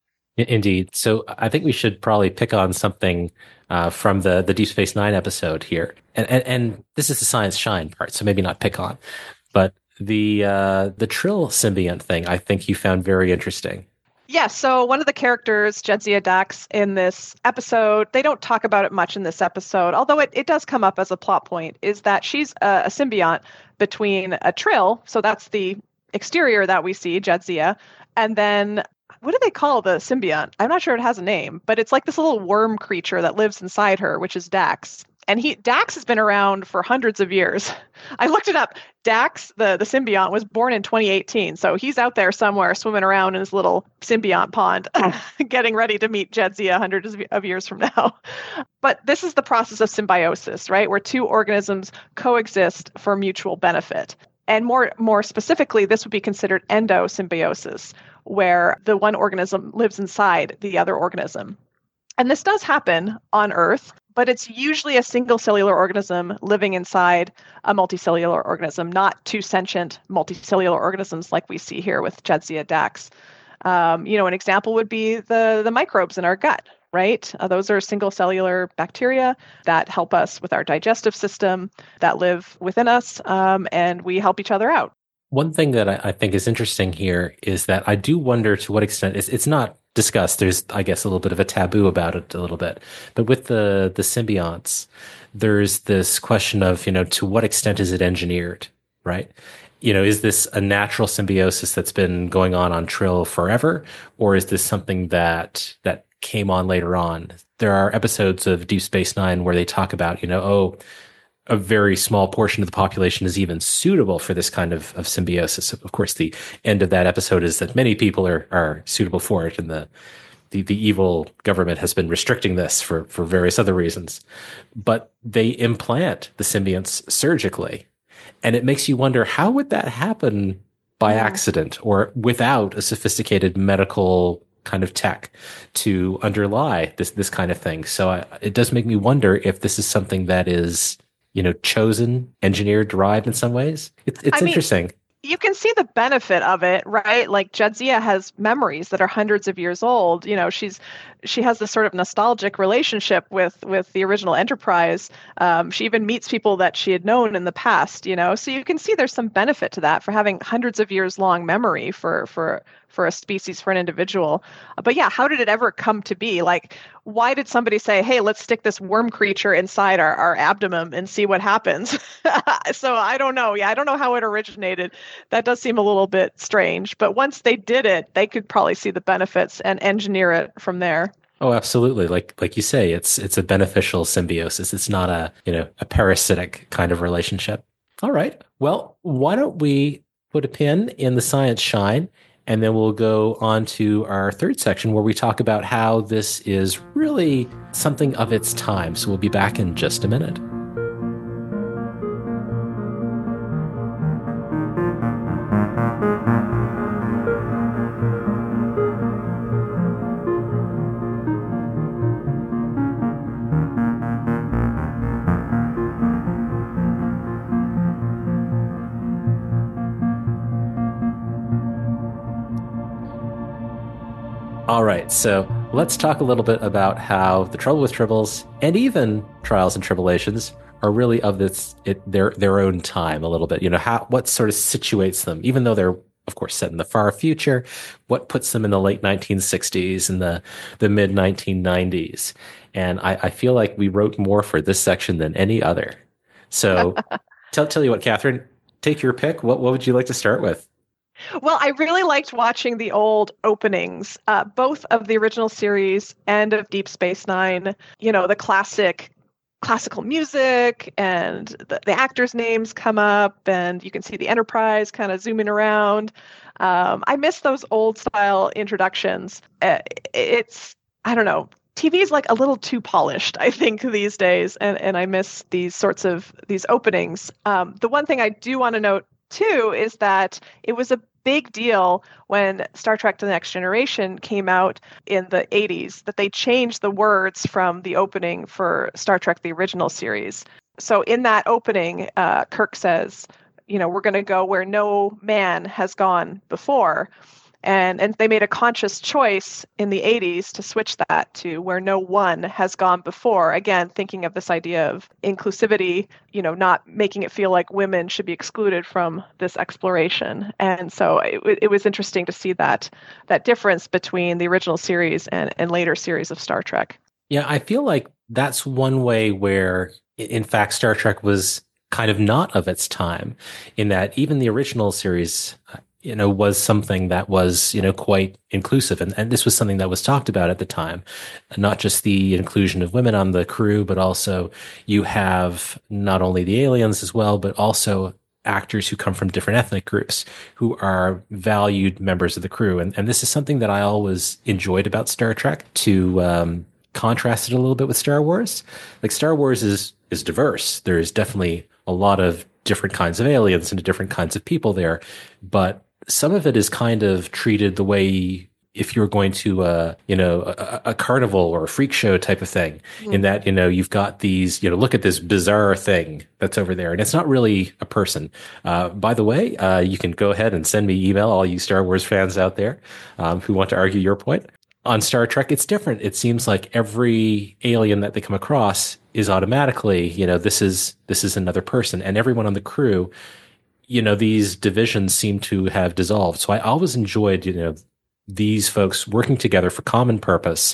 Speaker 2: Indeed. So I think we should probably pick on something uh, from the, the Deep Space Nine episode here. And, and and this is the science shine part, so maybe not pick on. But the uh, the Trill symbiont thing, I think you found very interesting.
Speaker 1: Yeah, so one of the characters, Jadzia Dax, in this episode, they don't talk about it much in this episode, although it, it does come up as a plot point, is that she's a, a symbiont between a Trill, so that's the exterior that we see, Jadzia, and then, what do they call the symbiont? I'm not sure it has a name, but it's like this little worm creature that lives inside her, which is Dax. And he Dax has been around for hundreds of years. I looked it up. Dax, the, the symbiont, was born in twenty eighteen. So he's out there somewhere swimming around in his little symbiont pond, getting ready to meet Jadzia hundreds of years from now. But this is the process of symbiosis, right? Where two organisms coexist for mutual benefit. And more, more specifically, this would be considered endosymbiosis, where the one organism lives inside the other organism. And this does happen on Earth, but it's usually a single cellular organism living inside a multicellular organism, not two sentient multicellular organisms like we see here with Jadzia dax. Um, you know, an example would be the, the microbes in our gut, right? Uh, those are single cellular bacteria that help us with our digestive system, that live within us, um, and we help each other out.
Speaker 2: One thing that I, I think is interesting here is that I do wonder to what extent it's, it's not discussed. There's, I guess, a little bit of a taboo about it a little bit. But with the, the symbionts, there's this question of, you know, to what extent is it engineered, right? You know, is this a natural symbiosis that's been going on on Trill forever? Or is this something that, that came on later on? There are episodes of Deep Space Nine where they talk about, you know, oh, a very small portion of the population is even suitable for this kind of, of symbiosis. Of course, the end of that episode is that many people are, are suitable for it, and the, the, the evil government has been restricting this for, for various other reasons. But they implant the symbionts surgically, and it makes you wonder, how would that happen by yeah. accident or without a sophisticated medical kind of tech to underlie this, this kind of thing? So I, it does make me wonder if this is something that is, you know, chosen, engineered, derived in some ways. It's it's
Speaker 1: I
Speaker 2: interesting.
Speaker 1: Mean, you can see the benefit of it, right? Like Jadzia has memories that are hundreds of years old. You know, she's she has this sort of nostalgic relationship with with the original Enterprise. Um, she even meets people that she had known in the past. You know, so you can see there's some benefit to that for having hundreds of years long memory for for for a species, for an individual. But yeah, how did it ever come to be? Like, why did somebody say, hey, let's stick this worm creature inside our, our abdomen and see what happens? So I don't know. Yeah, I don't know how it originated. That does seem a little bit strange. But once they did it, they could probably see the benefits and engineer it from there.
Speaker 2: Oh, absolutely. Like like you say, it's it's a beneficial symbiosis. It's not a, you know, a parasitic kind of relationship. All right. Well, why don't we put a pin in the science shine, and then we'll go on to our third section where we talk about how this is really something of its time. So we'll be back in just a minute. All right, so let's talk a little bit about how The Trouble with Tribbles and even Trials and Tribulations are really of this it, their their own time a little bit. You know, how what sort of situates them, even though they're of course set in the far future, what puts them in the late nineteen sixties and the the mid nineteen nineties. And I, I feel like we wrote more for this section than any other. So tell tell you what, Catherine, take your pick. What what would you like to start with?
Speaker 1: Well, I really liked watching the old openings, uh, both of the original series and of Deep Space Nine. You know, the classic classical music and the, the actors' names come up, and you can see the Enterprise kind of zooming around. Um, I miss those old style introductions. Uh, it's, I don't know, T V is like a little too polished, I think, these days, and, and I miss these sorts of these openings. Um, the one thing I do want to note, too, is that it was a big deal when Star Trek The Next Generation came out in the eighties, that they changed the words from the opening for Star Trek the original series. So in that opening, uh, Kirk says, you know, we're going to go where no man has gone before. And and they made a conscious choice in the eighties to switch that to where no one has gone before. Again, thinking of this idea of inclusivity, you know, not making it feel like women should be excluded from this exploration. And so it, it was interesting to see that that difference between the original series and, and later series of Star Trek.
Speaker 2: Yeah, I feel like that's one way where, in fact, Star Trek was kind of not of its time, in that even the original series, you know, was something that was, you know, quite inclusive. And, and this was something that was talked about at the time, not just the inclusion of women on the crew, but also you have not only the aliens as well, but also actors who come from different ethnic groups who are valued members of the crew. And, and this is something that I always enjoyed about Star Trek, to um, contrast it a little bit with Star Wars. Like, Star Wars is, is diverse. There's definitely a lot of different kinds of aliens and different kinds of people there, but some of it is kind of treated the way if you're going to, uh, you know, a, a carnival or a freak show type of thing, mm. in that, you know, you've got these, you know, look at this bizarre thing that's over there, and it's not really a person. Uh, by the way, uh, you can go ahead and send me email, all you Star Wars fans out there um, who want to argue your point. On Star Trek, it's different. It seems like every alien that they come across is automatically, you know, this is this is another person, and everyone on the crew, you know, these divisions seem to have dissolved. So I always enjoyed, you know, these folks working together for common purpose,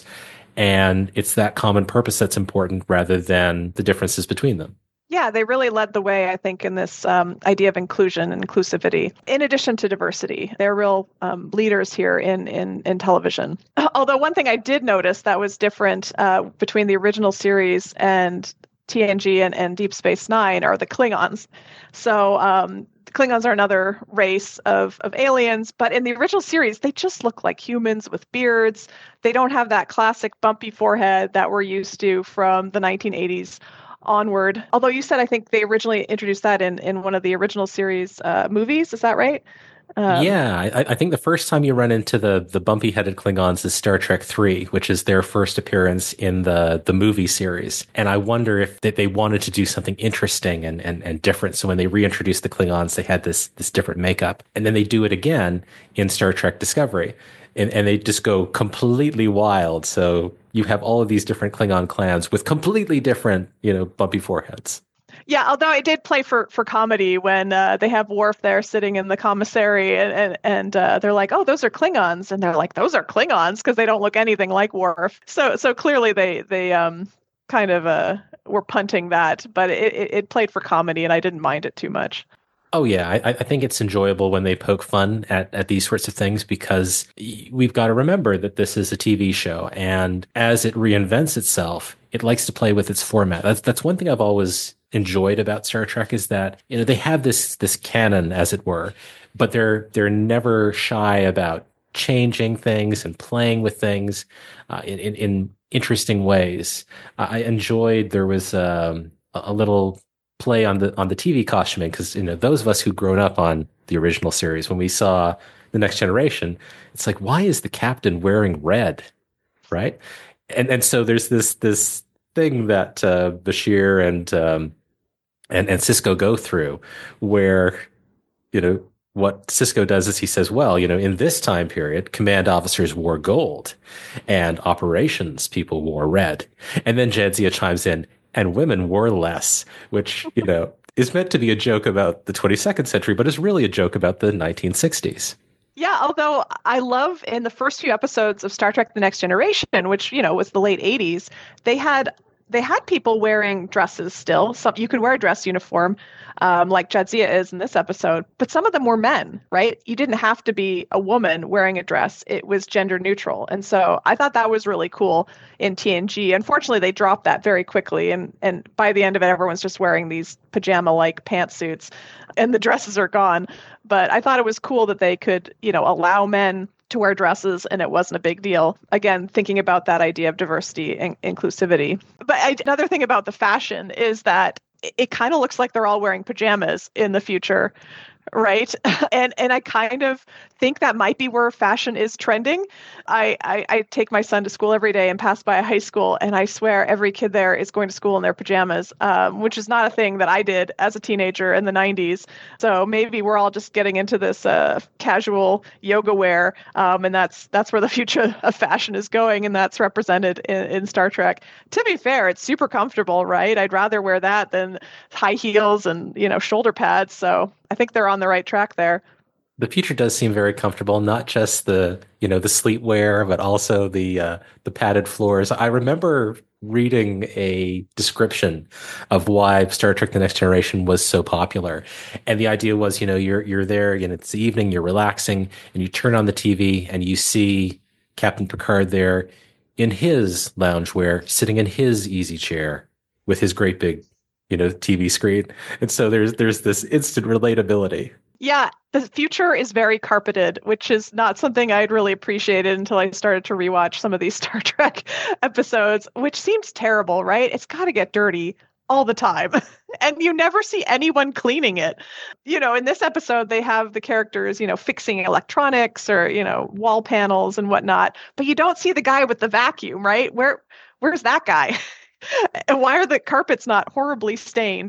Speaker 2: and it's that common purpose that's important rather than the differences between them.
Speaker 1: Yeah, they really led the way, I think, in this um, idea of inclusion and inclusivity, in addition to diversity. They're real um, leaders here in, in, in television. Although one thing I did notice that was different uh, between the original series and T N G and, and Deep Space Nine are the Klingons. So um, the Klingons are another race of, of aliens, but in the original series, they just look like humans with beards. They don't have that classic bumpy forehead that we're used to from the nineteen eighties onward. Although you said, I think they originally introduced that in, in one of the original series uh, movies. Is that right? Um,
Speaker 2: yeah, I, I think the first time you run into the the bumpy-headed Klingons is Star Trek three, which is their first appearance in the the movie series. And I wonder if they, they wanted to do something interesting and, and, and different. So when they reintroduced the Klingons, they had this this different makeup. And then they do it again in Star Trek Discovery. And, and they just go completely wild. So you have all of these different Klingon clans with completely different, you know, bumpy foreheads.
Speaker 1: Yeah, although I did play for, for comedy when uh, they have Worf there sitting in the commissary and and, and uh, they're like, oh, those are Klingons. And they're like, those are Klingons because they don't look anything like Worf. So so clearly they they um kind of uh were punting that, but it, it, it played for comedy and I didn't mind it too much.
Speaker 2: Oh, yeah. I, I think it's enjoyable when they poke fun at, at these sorts of things because we've got to remember that this is a T V show. And as it reinvents itself, it likes to play with its format. That's that's one thing I've always enjoyed about Star Trek is that, you know, they have this this canon, as it were, but they're they're never shy about changing things and playing with things uh, in, in, in interesting ways. I enjoyed there was um, a little play on the on the T V costuming because, you know, those of us who've grown up on the original series, when we saw The Next Generation, it's like, why is the captain wearing red, right? And and so there's this this thing that uh, Bashir and um, and and Sisko go through, where, you know, what Sisko does is he says, well, you know, in this time period, command officers wore gold, and operations people wore red, and then Jadzia chimes in, and women wore less, which, you know, is meant to be a joke about the twenty-second century, but is really a joke about the nineteen sixties.
Speaker 1: Yeah, although I love in the first few episodes of Star Trek The Next Generation, which, you know, was the late eighties, they had they had people wearing dresses still. Some you could wear a dress uniform, um, like Jadzia is in this episode, but some of them were men, right? You didn't have to be a woman wearing a dress. It was gender neutral. And so I thought that was really cool in T N G. Unfortunately, they dropped that very quickly. And, and by the end of it, everyone's just wearing these pajama-like pantsuits and the dresses are gone. But I thought it was cool that they could, you know, allow men to wear dresses and it wasn't a big deal. Again, thinking about that idea of diversity and inclusivity. But I, another thing about the fashion is that it, it kind of looks like they're all wearing pajamas in the future, right? And and I kind of think that might be where fashion is trending. I, I, I take my son to school every day and pass by a high school, and I swear every kid there is going to school in their pajamas, um, which is not a thing that I did as a teenager in the nineties. So maybe we're all just getting into this uh, casual yoga wear, um, and that's that's where the future of fashion is going, and that's represented in, in Star Trek. To be fair, it's super comfortable, right? I'd rather wear that than high heels and, you know, shoulder pads. So I think they're on the right track there.
Speaker 2: The future does seem very comfortable, not just the, you know, the sleepwear, but also the uh, the padded floors. I remember reading a description of why Star Trek The Next Generation was so popular. And the idea was, you know, you're you're there, and it's the evening, you're relaxing, and you turn on the T V and you see Captain Picard there in his loungewear, sitting in his easy chair with his great big, you know, T V screen. And so there's there's this instant relatability.
Speaker 1: Yeah, the future is very carpeted, which is not something I'd really appreciated until I started to rewatch some of these Star Trek episodes, which seems terrible, right? It's got to get dirty all the time. And you never see anyone cleaning it. You know, in this episode, they have the characters, you know, fixing electronics or, you know, wall panels and whatnot. But you don't see the guy with the vacuum, right? Where, where's that guy? And why are the carpets not horribly stained?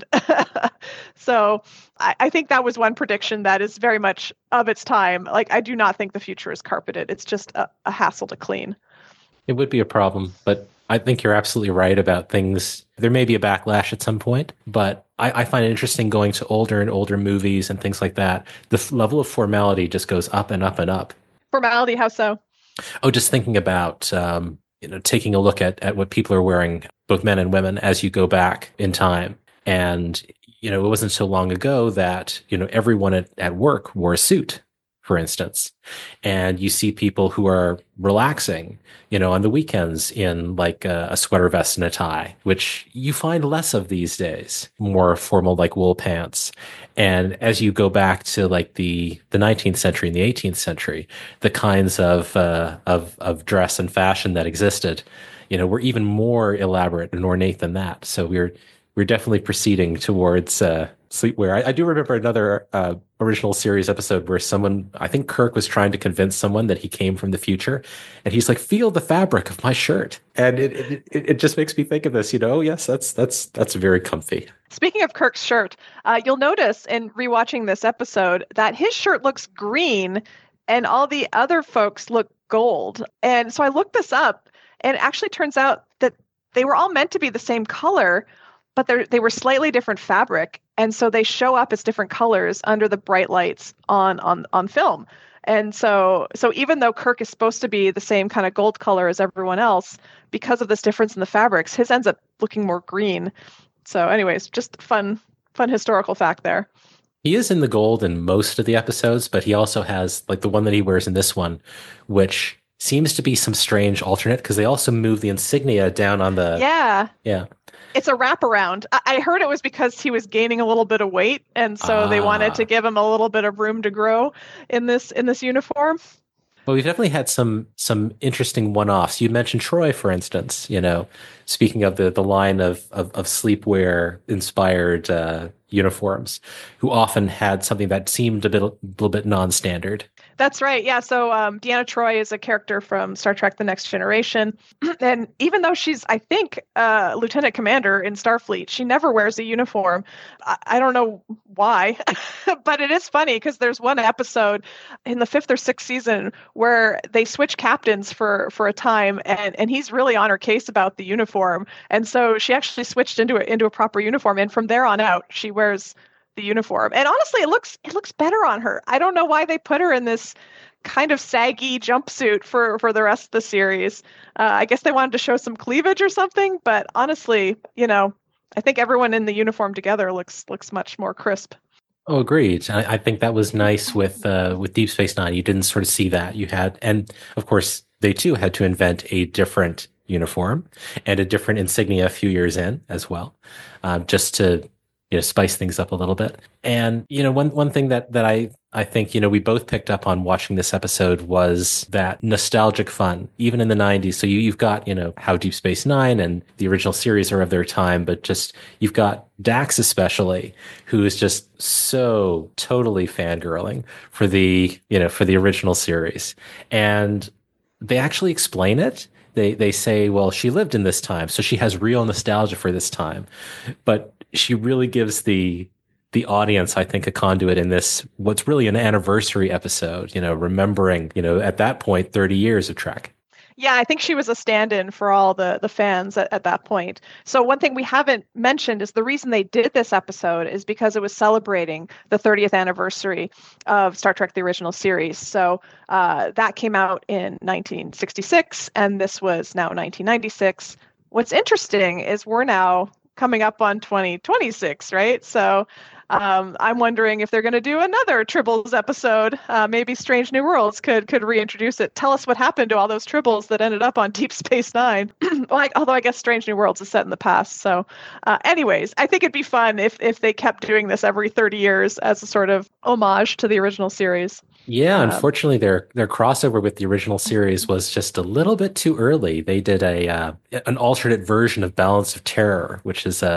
Speaker 1: So I, I think that was one prediction that is very much of its time. Like, I do not think the future is carpeted. It's just a, a hassle to clean.
Speaker 2: It would be a problem, but I think you're absolutely right about things. There may be a backlash at some point, but I, I find it interesting going to older and older movies and things like that. The f- level of formality just goes up and up and up.
Speaker 1: Formality, how so?
Speaker 2: Oh, just thinking about, um, you know, taking a look at, at what people are wearing, both men and women, as you go back in time. And, you know, it wasn't so long ago that, you know, everyone at, at work wore a suit, for instance. And you see people who are relaxing, you know, on the weekends in like a, a sweater vest and a tie, which you find less of these days, more formal like wool pants. And as you go back to like the, the nineteenth century and the eighteenth century, the kinds of, uh, of, of dress and fashion that existed, you know, were even more elaborate and ornate than that. So we're, we're definitely proceeding towards, uh, sleepwear. I, I do remember another uh, original series episode where someone, I think Kirk was trying to convince someone that he came from the future, and he's like, "Feel the fabric of my shirt," and it it, it, it just makes me think of this. You know, yes, that's that's that's very comfy.
Speaker 1: Speaking of Kirk's shirt, uh, you'll notice in rewatching this episode that his shirt looks green, and all the other folks look gold. And so I looked this up, and it actually turns out that they were all meant to be the same color, but they they were slightly different fabric. And so they show up as different colors under the bright lights on, on, on film. And so so even though Kirk is supposed to be the same kind of gold color as everyone else, because of this difference in the fabrics, his ends up looking more green. So anyways, just fun, fun historical fact there.
Speaker 2: He is in the gold in most of the episodes, but he also has like the one that he wears in this one, which seems to be some strange alternate because they also move the insignia down on the...
Speaker 1: Yeah.
Speaker 2: Yeah.
Speaker 1: It's a wraparound. I heard it was because he was gaining a little bit of weight, and so ah. they wanted to give him a little bit of room to grow in this in this uniform.
Speaker 2: Well, we've definitely had some some interesting one-offs. You mentioned Troy, for instance. You know, speaking of the the line of of, of sleepwear inspired uh, uniforms, who often had something that seemed a bit a little bit non-standard.
Speaker 1: That's right. Yeah. So um, Deanna Troi is a character from Star Trek The Next Generation. And even though she's, I think, uh, Lieutenant Commander in Starfleet, she never wears a uniform. I, I don't know why, but it is funny because there's one episode in the fifth or sixth season where they switch captains for, for a time, and, and he's really on her case about the uniform. And so she actually switched into a, into a proper uniform. And from there on out, she wears the uniform. And honestly, it looks it looks better on her. I don't know why they put her in this kind of saggy jumpsuit for, for the rest of the series. Uh, I guess they wanted to show some cleavage or something, but honestly, you know, I think everyone in the uniform together looks looks much more crisp.
Speaker 2: Oh, agreed. I, I think that was nice with uh, with Deep Space Nine. You didn't sort of see that. You had, and of course, they too had to invent a different uniform and a different insignia a few years in as well, uh, just to you know, spice things up a little bit. And, you know, one, one thing that, that I, I think, you know, we both picked up on watching this episode was that nostalgic fun, even in the nineties. So you, you've got, you know, how Deep Space Nine and the original series are of their time, but just, you've got Dax especially, who is just so totally fangirling for the, you know, for the original series. And they actually explain it. They, they say, well, she lived in this time, so she has real nostalgia for this time. But she really gives the the audience, I think, a conduit in this, what's really an anniversary episode, you know, remembering, you know, at that point, thirty years of Trek.
Speaker 1: Yeah, I think she was a stand-in for all the, the fans at, at that point. So one thing we haven't mentioned is the reason they did this episode is because it was celebrating the thirtieth anniversary of Star Trek, the original series. So uh, that came out in nineteen sixty-six, and this was now nineteen ninety-six. What's interesting is we're now coming up on twenty twenty-six, right? So um, I'm wondering if they're going to do another Tribbles episode. Uh, maybe Strange New Worlds could could reintroduce it. Tell us what happened to all those Tribbles that ended up on Deep Space Nine. Like, although I guess Strange New Worlds is set in the past. So uh, anyways, I think it'd be fun if if they kept doing this every thirty years as a sort of homage to the original series.
Speaker 2: Yeah, um, unfortunately, their their crossover with the original series was just a little bit too early. They did a uh, an alternate version of Balance of Terror, which is a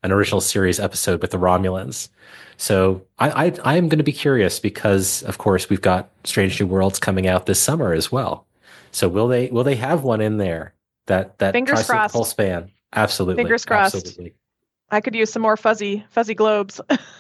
Speaker 2: an original series episode with the Romulans. So I, I, I am going to be curious because, of course, we've got Strange New Worlds coming out this summer as well. So will they will they have one in there that that
Speaker 1: Fingers
Speaker 2: tries
Speaker 1: crossed.
Speaker 2: the whole span? Absolutely.
Speaker 1: Fingers crossed.
Speaker 2: Absolutely.
Speaker 1: I could use some more fuzzy fuzzy globes.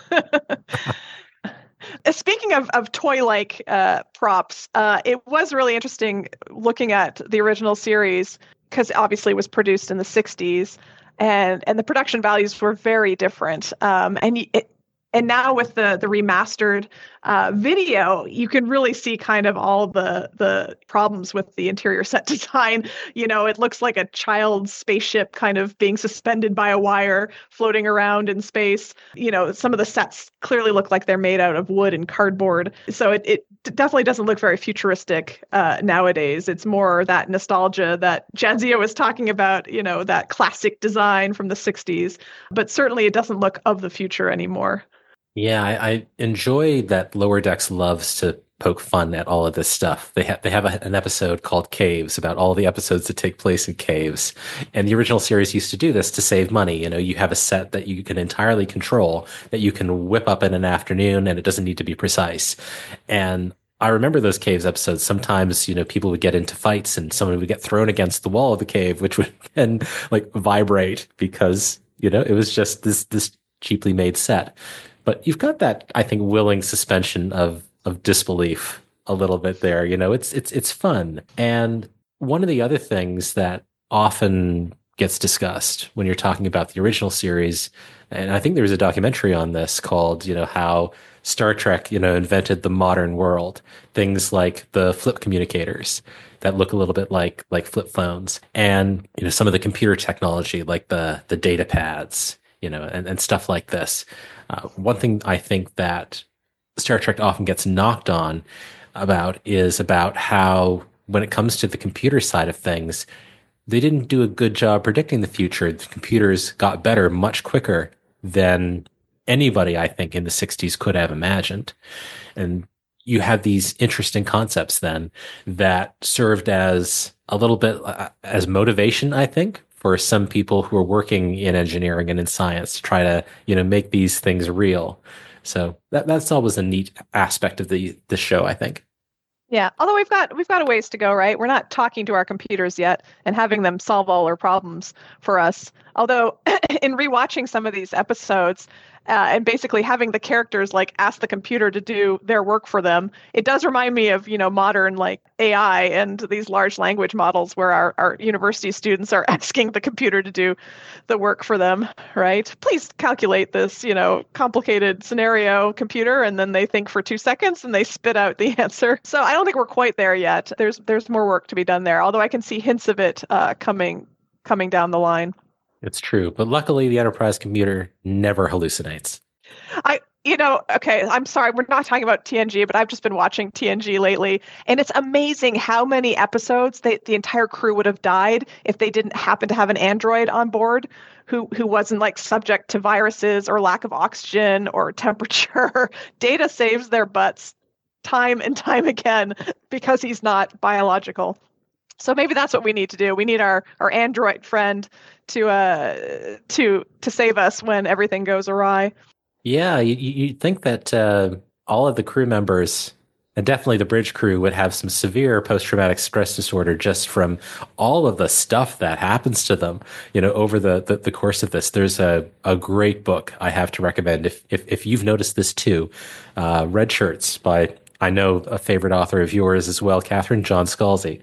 Speaker 1: Speaking of, of toy-like uh, props, uh, it was really interesting looking at the original series because obviously it was produced in the sixties, and and the production values were very different. Um, and it, and now with the the remastered uh, video, you can really see kind of all the the problems with the interior set design. You know, it looks like a child's spaceship kind of being suspended by a wire, floating around in space. You know, some of the sets clearly look like they're made out of wood and cardboard. So it, it definitely doesn't look very futuristic uh, nowadays. It's more that nostalgia that Jadzia was talking about, you know, that classic design from the sixties. But certainly it doesn't look of the future anymore.
Speaker 2: Yeah, I, I enjoy that Lower Decks loves to poke fun at all of this stuff. They have they have a, an episode called Caves about all the episodes that take place in caves. And the original series used to do this to save money. You know, you have a set that you can entirely control, that you can whip up in an afternoon, and it doesn't need to be precise. And I remember those caves episodes. Sometimes, you know, people would get into fights and someone would get thrown against the wall of the cave, which would then like vibrate because, you know, it was just this this cheaply made set. But you've got that, I think, willing suspension of of disbelief a little bit there. You know, it's it's it's fun. And one of the other things that often gets discussed when you're talking about the original series, and I think there was a documentary on this called, you know, how Star Trek, you know, invented the modern world. Things like the flip communicators that look a little bit like like flip phones, and you know, some of the computer technology like the the data pads, you know, and, and stuff like this. Uh, one thing I think that Star Trek often gets knocked on about is about how, when it comes to the computer side of things, they didn't do a good job predicting the future. The computers got better much quicker than anybody, I think, in the sixties could have imagined. And you had these interesting concepts then that served as a little bit uh, as motivation, I think, for some people who are working in engineering and in science to try to, you know, make these things real. So that that's always a neat aspect of the the show, I think.
Speaker 1: Yeah, although we've got we've got a ways to go, right? We're not talking to our computers yet and having them solve all our problems for us. Although in rewatching some of these episodes, uh, and basically having the characters like ask the computer to do their work for them, it does remind me of, you know, modern like A I and these large language models where our, our university students are asking the computer to do the work for them, right? Please calculate this, you know, complicated scenario, computer, and then they think for two seconds and they spit out the answer. So I don't think we're quite there yet. There's there's more work to be done there, although I can see hints of it uh, coming coming down the line.
Speaker 2: It's true. But luckily, the Enterprise computer never hallucinates.
Speaker 1: I, you know, okay, I'm sorry, we're not talking about T N G, but I've just been watching T N G lately, and it's amazing how many episodes they, the entire crew would have died if they didn't happen to have an android on board who who wasn't like subject to viruses or lack of oxygen or temperature. Data saves their butts time and time again because he's not biological. So maybe that's what we need to do. We need our, our android friend to uh to to save us when everything goes awry.
Speaker 2: Yeah, you you think that uh, all of the crew members, and definitely the bridge crew, would have some severe post-traumatic stress disorder just from all of the stuff that happens to them, you know, over the the, the course of this. There's a, a great book I have to recommend if if if you've noticed this too, uh, Red Shirts by, I know, a favorite author of yours as well, Catherine John Scalzi.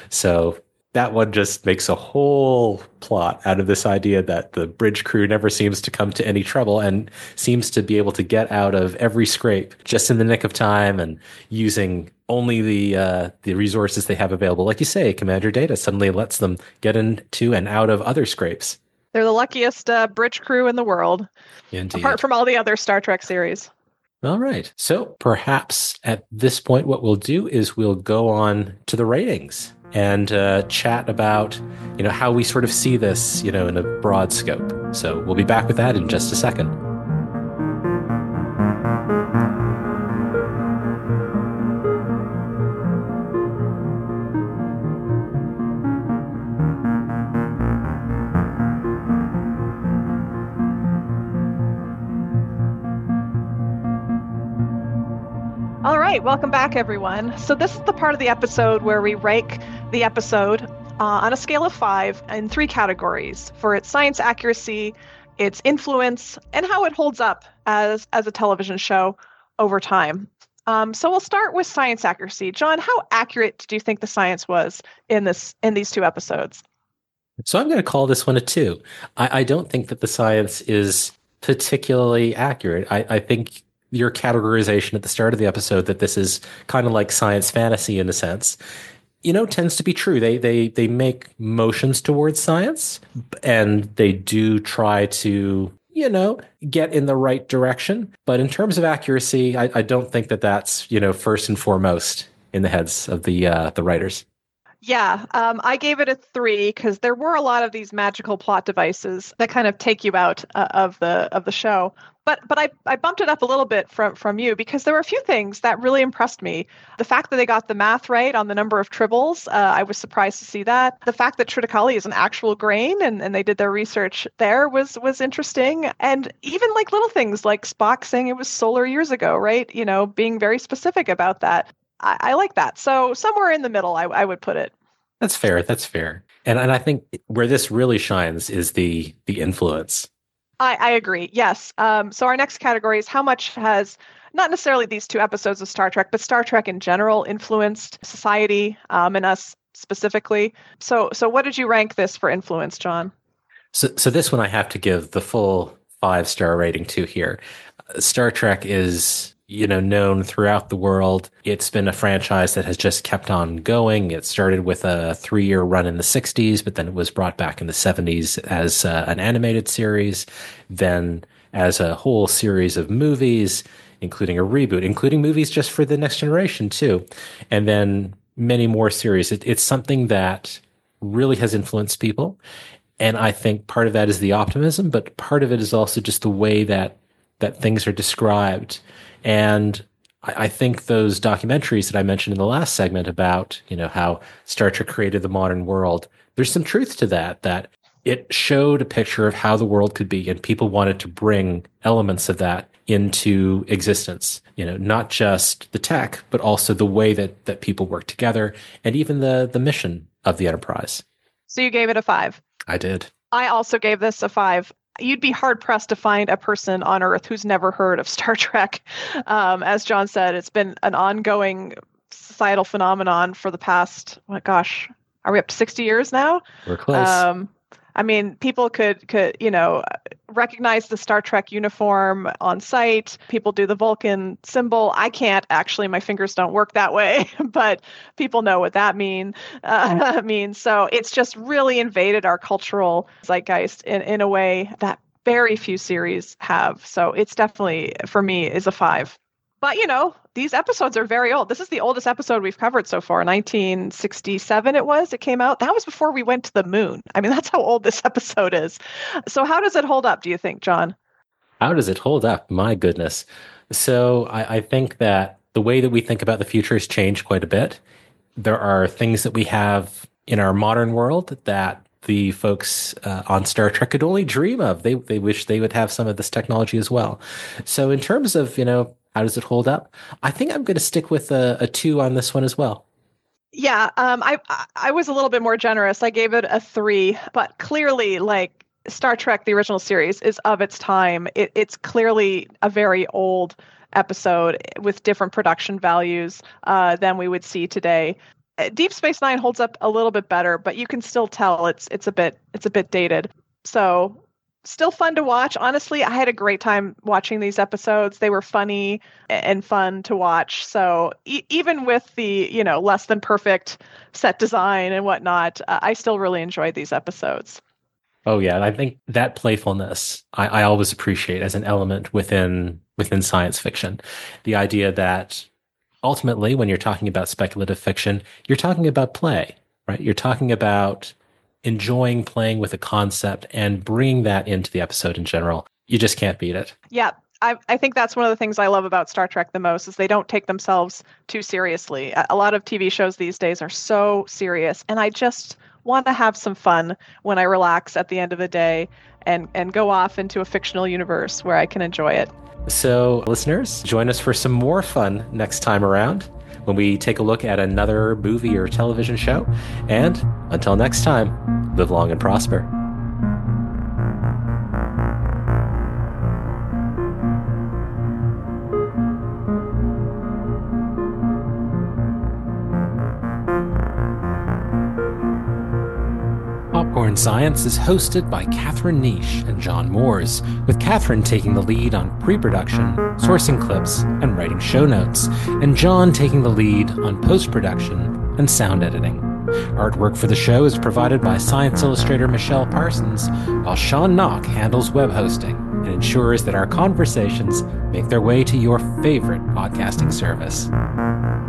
Speaker 2: So that one just makes a whole plot out of this idea that the bridge crew never seems to come to any trouble and seems to be able to get out of every scrape just in the nick of time and using only the uh, the resources they have available. Like you say, Commander Data suddenly lets them get into and out of other scrapes.
Speaker 1: They're the luckiest uh, bridge crew in the world,
Speaker 2: Indeed.
Speaker 1: Apart from all the other Star Trek series.
Speaker 2: All right. So perhaps at this point, what we'll do is we'll go on to the ratings and uh, chat about, you know, how we sort of see this, you know, in a broad scope. So we'll be back with that in just a second.
Speaker 1: All right, welcome back, everyone. So this is the part of the episode where we rank the episode uh, on a scale of five in three categories for its science accuracy, its influence, and how it holds up as, as a television show over time. Um, so we'll start with science accuracy. John, how accurate do you think the science was in this in these two episodes?
Speaker 2: So I'm going to call this one a two. I, I don't think that the science is particularly accurate. I, I think your categorization at the start of the episode that this is kind of like science fantasy in a sense, you know, tends to be true. They they they make motions towards science, and they do try to, you know, get in the right direction. But in terms of accuracy, I, I don't think that that's, you know, first and foremost in the heads of the uh, the writers.
Speaker 1: Yeah, um, I gave it a three because there were a lot of these magical plot devices that kind of take you out uh, of the of the show. But but I, I bumped it up a little bit from, from you because there were a few things that really impressed me. The fact that they got the math right on the number of tribbles, uh, I was surprised to see that. The fact that triticale is an actual grain and, and they did their research there was was interesting. And even like little things like Spock saying it was solar years ago, right? You know, being very specific about that. I, I like that. So somewhere in the middle, I, I would put it.
Speaker 2: That's fair. That's fair. And and I think where this really shines is the the influence.
Speaker 1: I, I agree. Yes. Um, so our next category is how much has not necessarily these two episodes of Star Trek, but Star Trek in general influenced society um, and us specifically. So so what did you rank this for influence, John?
Speaker 2: So so this one I have to give the full five star rating to here. Star Trek is, you know, known throughout the world. It's been a franchise that has just kept on going. It started with a three-year run in the sixties, but then it was brought back in the seventies as uh, an animated series, then as a whole series of movies, including a reboot, including movies just for the Next Generation too, and then many more series. It, it's something that really has influenced people, and I think part of that is the optimism, but part of it is also just the way that that things are described. And I, I think those documentaries that I mentioned in the last segment about, you know, how Star Trek created the modern world, there's some truth to that, that it showed a picture of how the world could be, and people wanted to bring elements of that into existence. You know, not just the tech, but also the way that, that people work together, and even the, the mission of the Enterprise.
Speaker 1: So you gave it a five.
Speaker 2: I did.
Speaker 1: I also gave this a five. You'd be hard-pressed to find a person on Earth who's never heard of Star Trek. Um, as John said, it's been an ongoing societal phenomenon for the past, oh gosh, are we up to sixty years now?
Speaker 2: We're close.
Speaker 1: Um, I mean, people could, could, you know, recognize the Star Trek uniform on site. People do the Vulcan symbol. I can't actually, my fingers don't work that way, but people know what that mean, uh, means. So it's just really invaded our cultural zeitgeist in, in a way that very few series have. So it's definitely, for me, is a five. But, you know, these episodes are very old. This is the oldest episode we've covered so far. nineteen sixty-seven it was. It came out. That was before we went to the moon. I mean, that's how old this episode is. So how does it hold up, do you think, John?
Speaker 2: How does it hold up? My goodness. So I, I think that the way that we think about the future has changed quite a bit. There are things that we have in our modern world that the folks uh, on Star Trek could only dream of. They they wish they would have some of this technology as well. So in terms of, you know, how does it hold up? I think I'm going to stick with a, a two on this one as well.
Speaker 1: Yeah, um, I I was a little bit more generous. I gave it a three, but clearly, like Star Trek, the original series, is of its time. It, it's clearly a very old episode with different production values uh, than we would see today. Deep Space Nine holds up a little bit better, but you can still tell it's it's a bit it's a bit dated. So. Still fun to watch. Honestly, I had a great time watching these episodes. They were funny and fun to watch. So e- even with the, you know, less than perfect set design and whatnot, uh, I still really enjoyed these episodes.
Speaker 2: Oh yeah, I think that playfulness I, I always appreciate as an element within within science fiction. The idea that ultimately, when you're talking about speculative fiction, you're talking about play, right? You're talking about enjoying playing with a concept and bringing that into the episode in general. You just can't beat it.
Speaker 1: Yeah, I, I think that's one of the things I love about Star Trek the most is they don't take themselves too seriously. A lot of T V shows these days are so serious, and I just want to have some fun when I relax at the end of the day and, and go off into a fictional universe where I can enjoy it.
Speaker 2: So, listeners, join us for some more fun next time around when we take a look at another movie or television show. And until next time, live long and prosper. Popcorn Science is hosted by Catherine Niche and John Moores, with Catherine taking the lead on pre-production, sourcing clips, and writing show notes, and John taking the lead on post-production and sound editing. Artwork for the show is provided by Science Illustrator Michelle Parsons, while Sean Knock handles web hosting and ensures that our conversations make their way to your favorite podcasting service.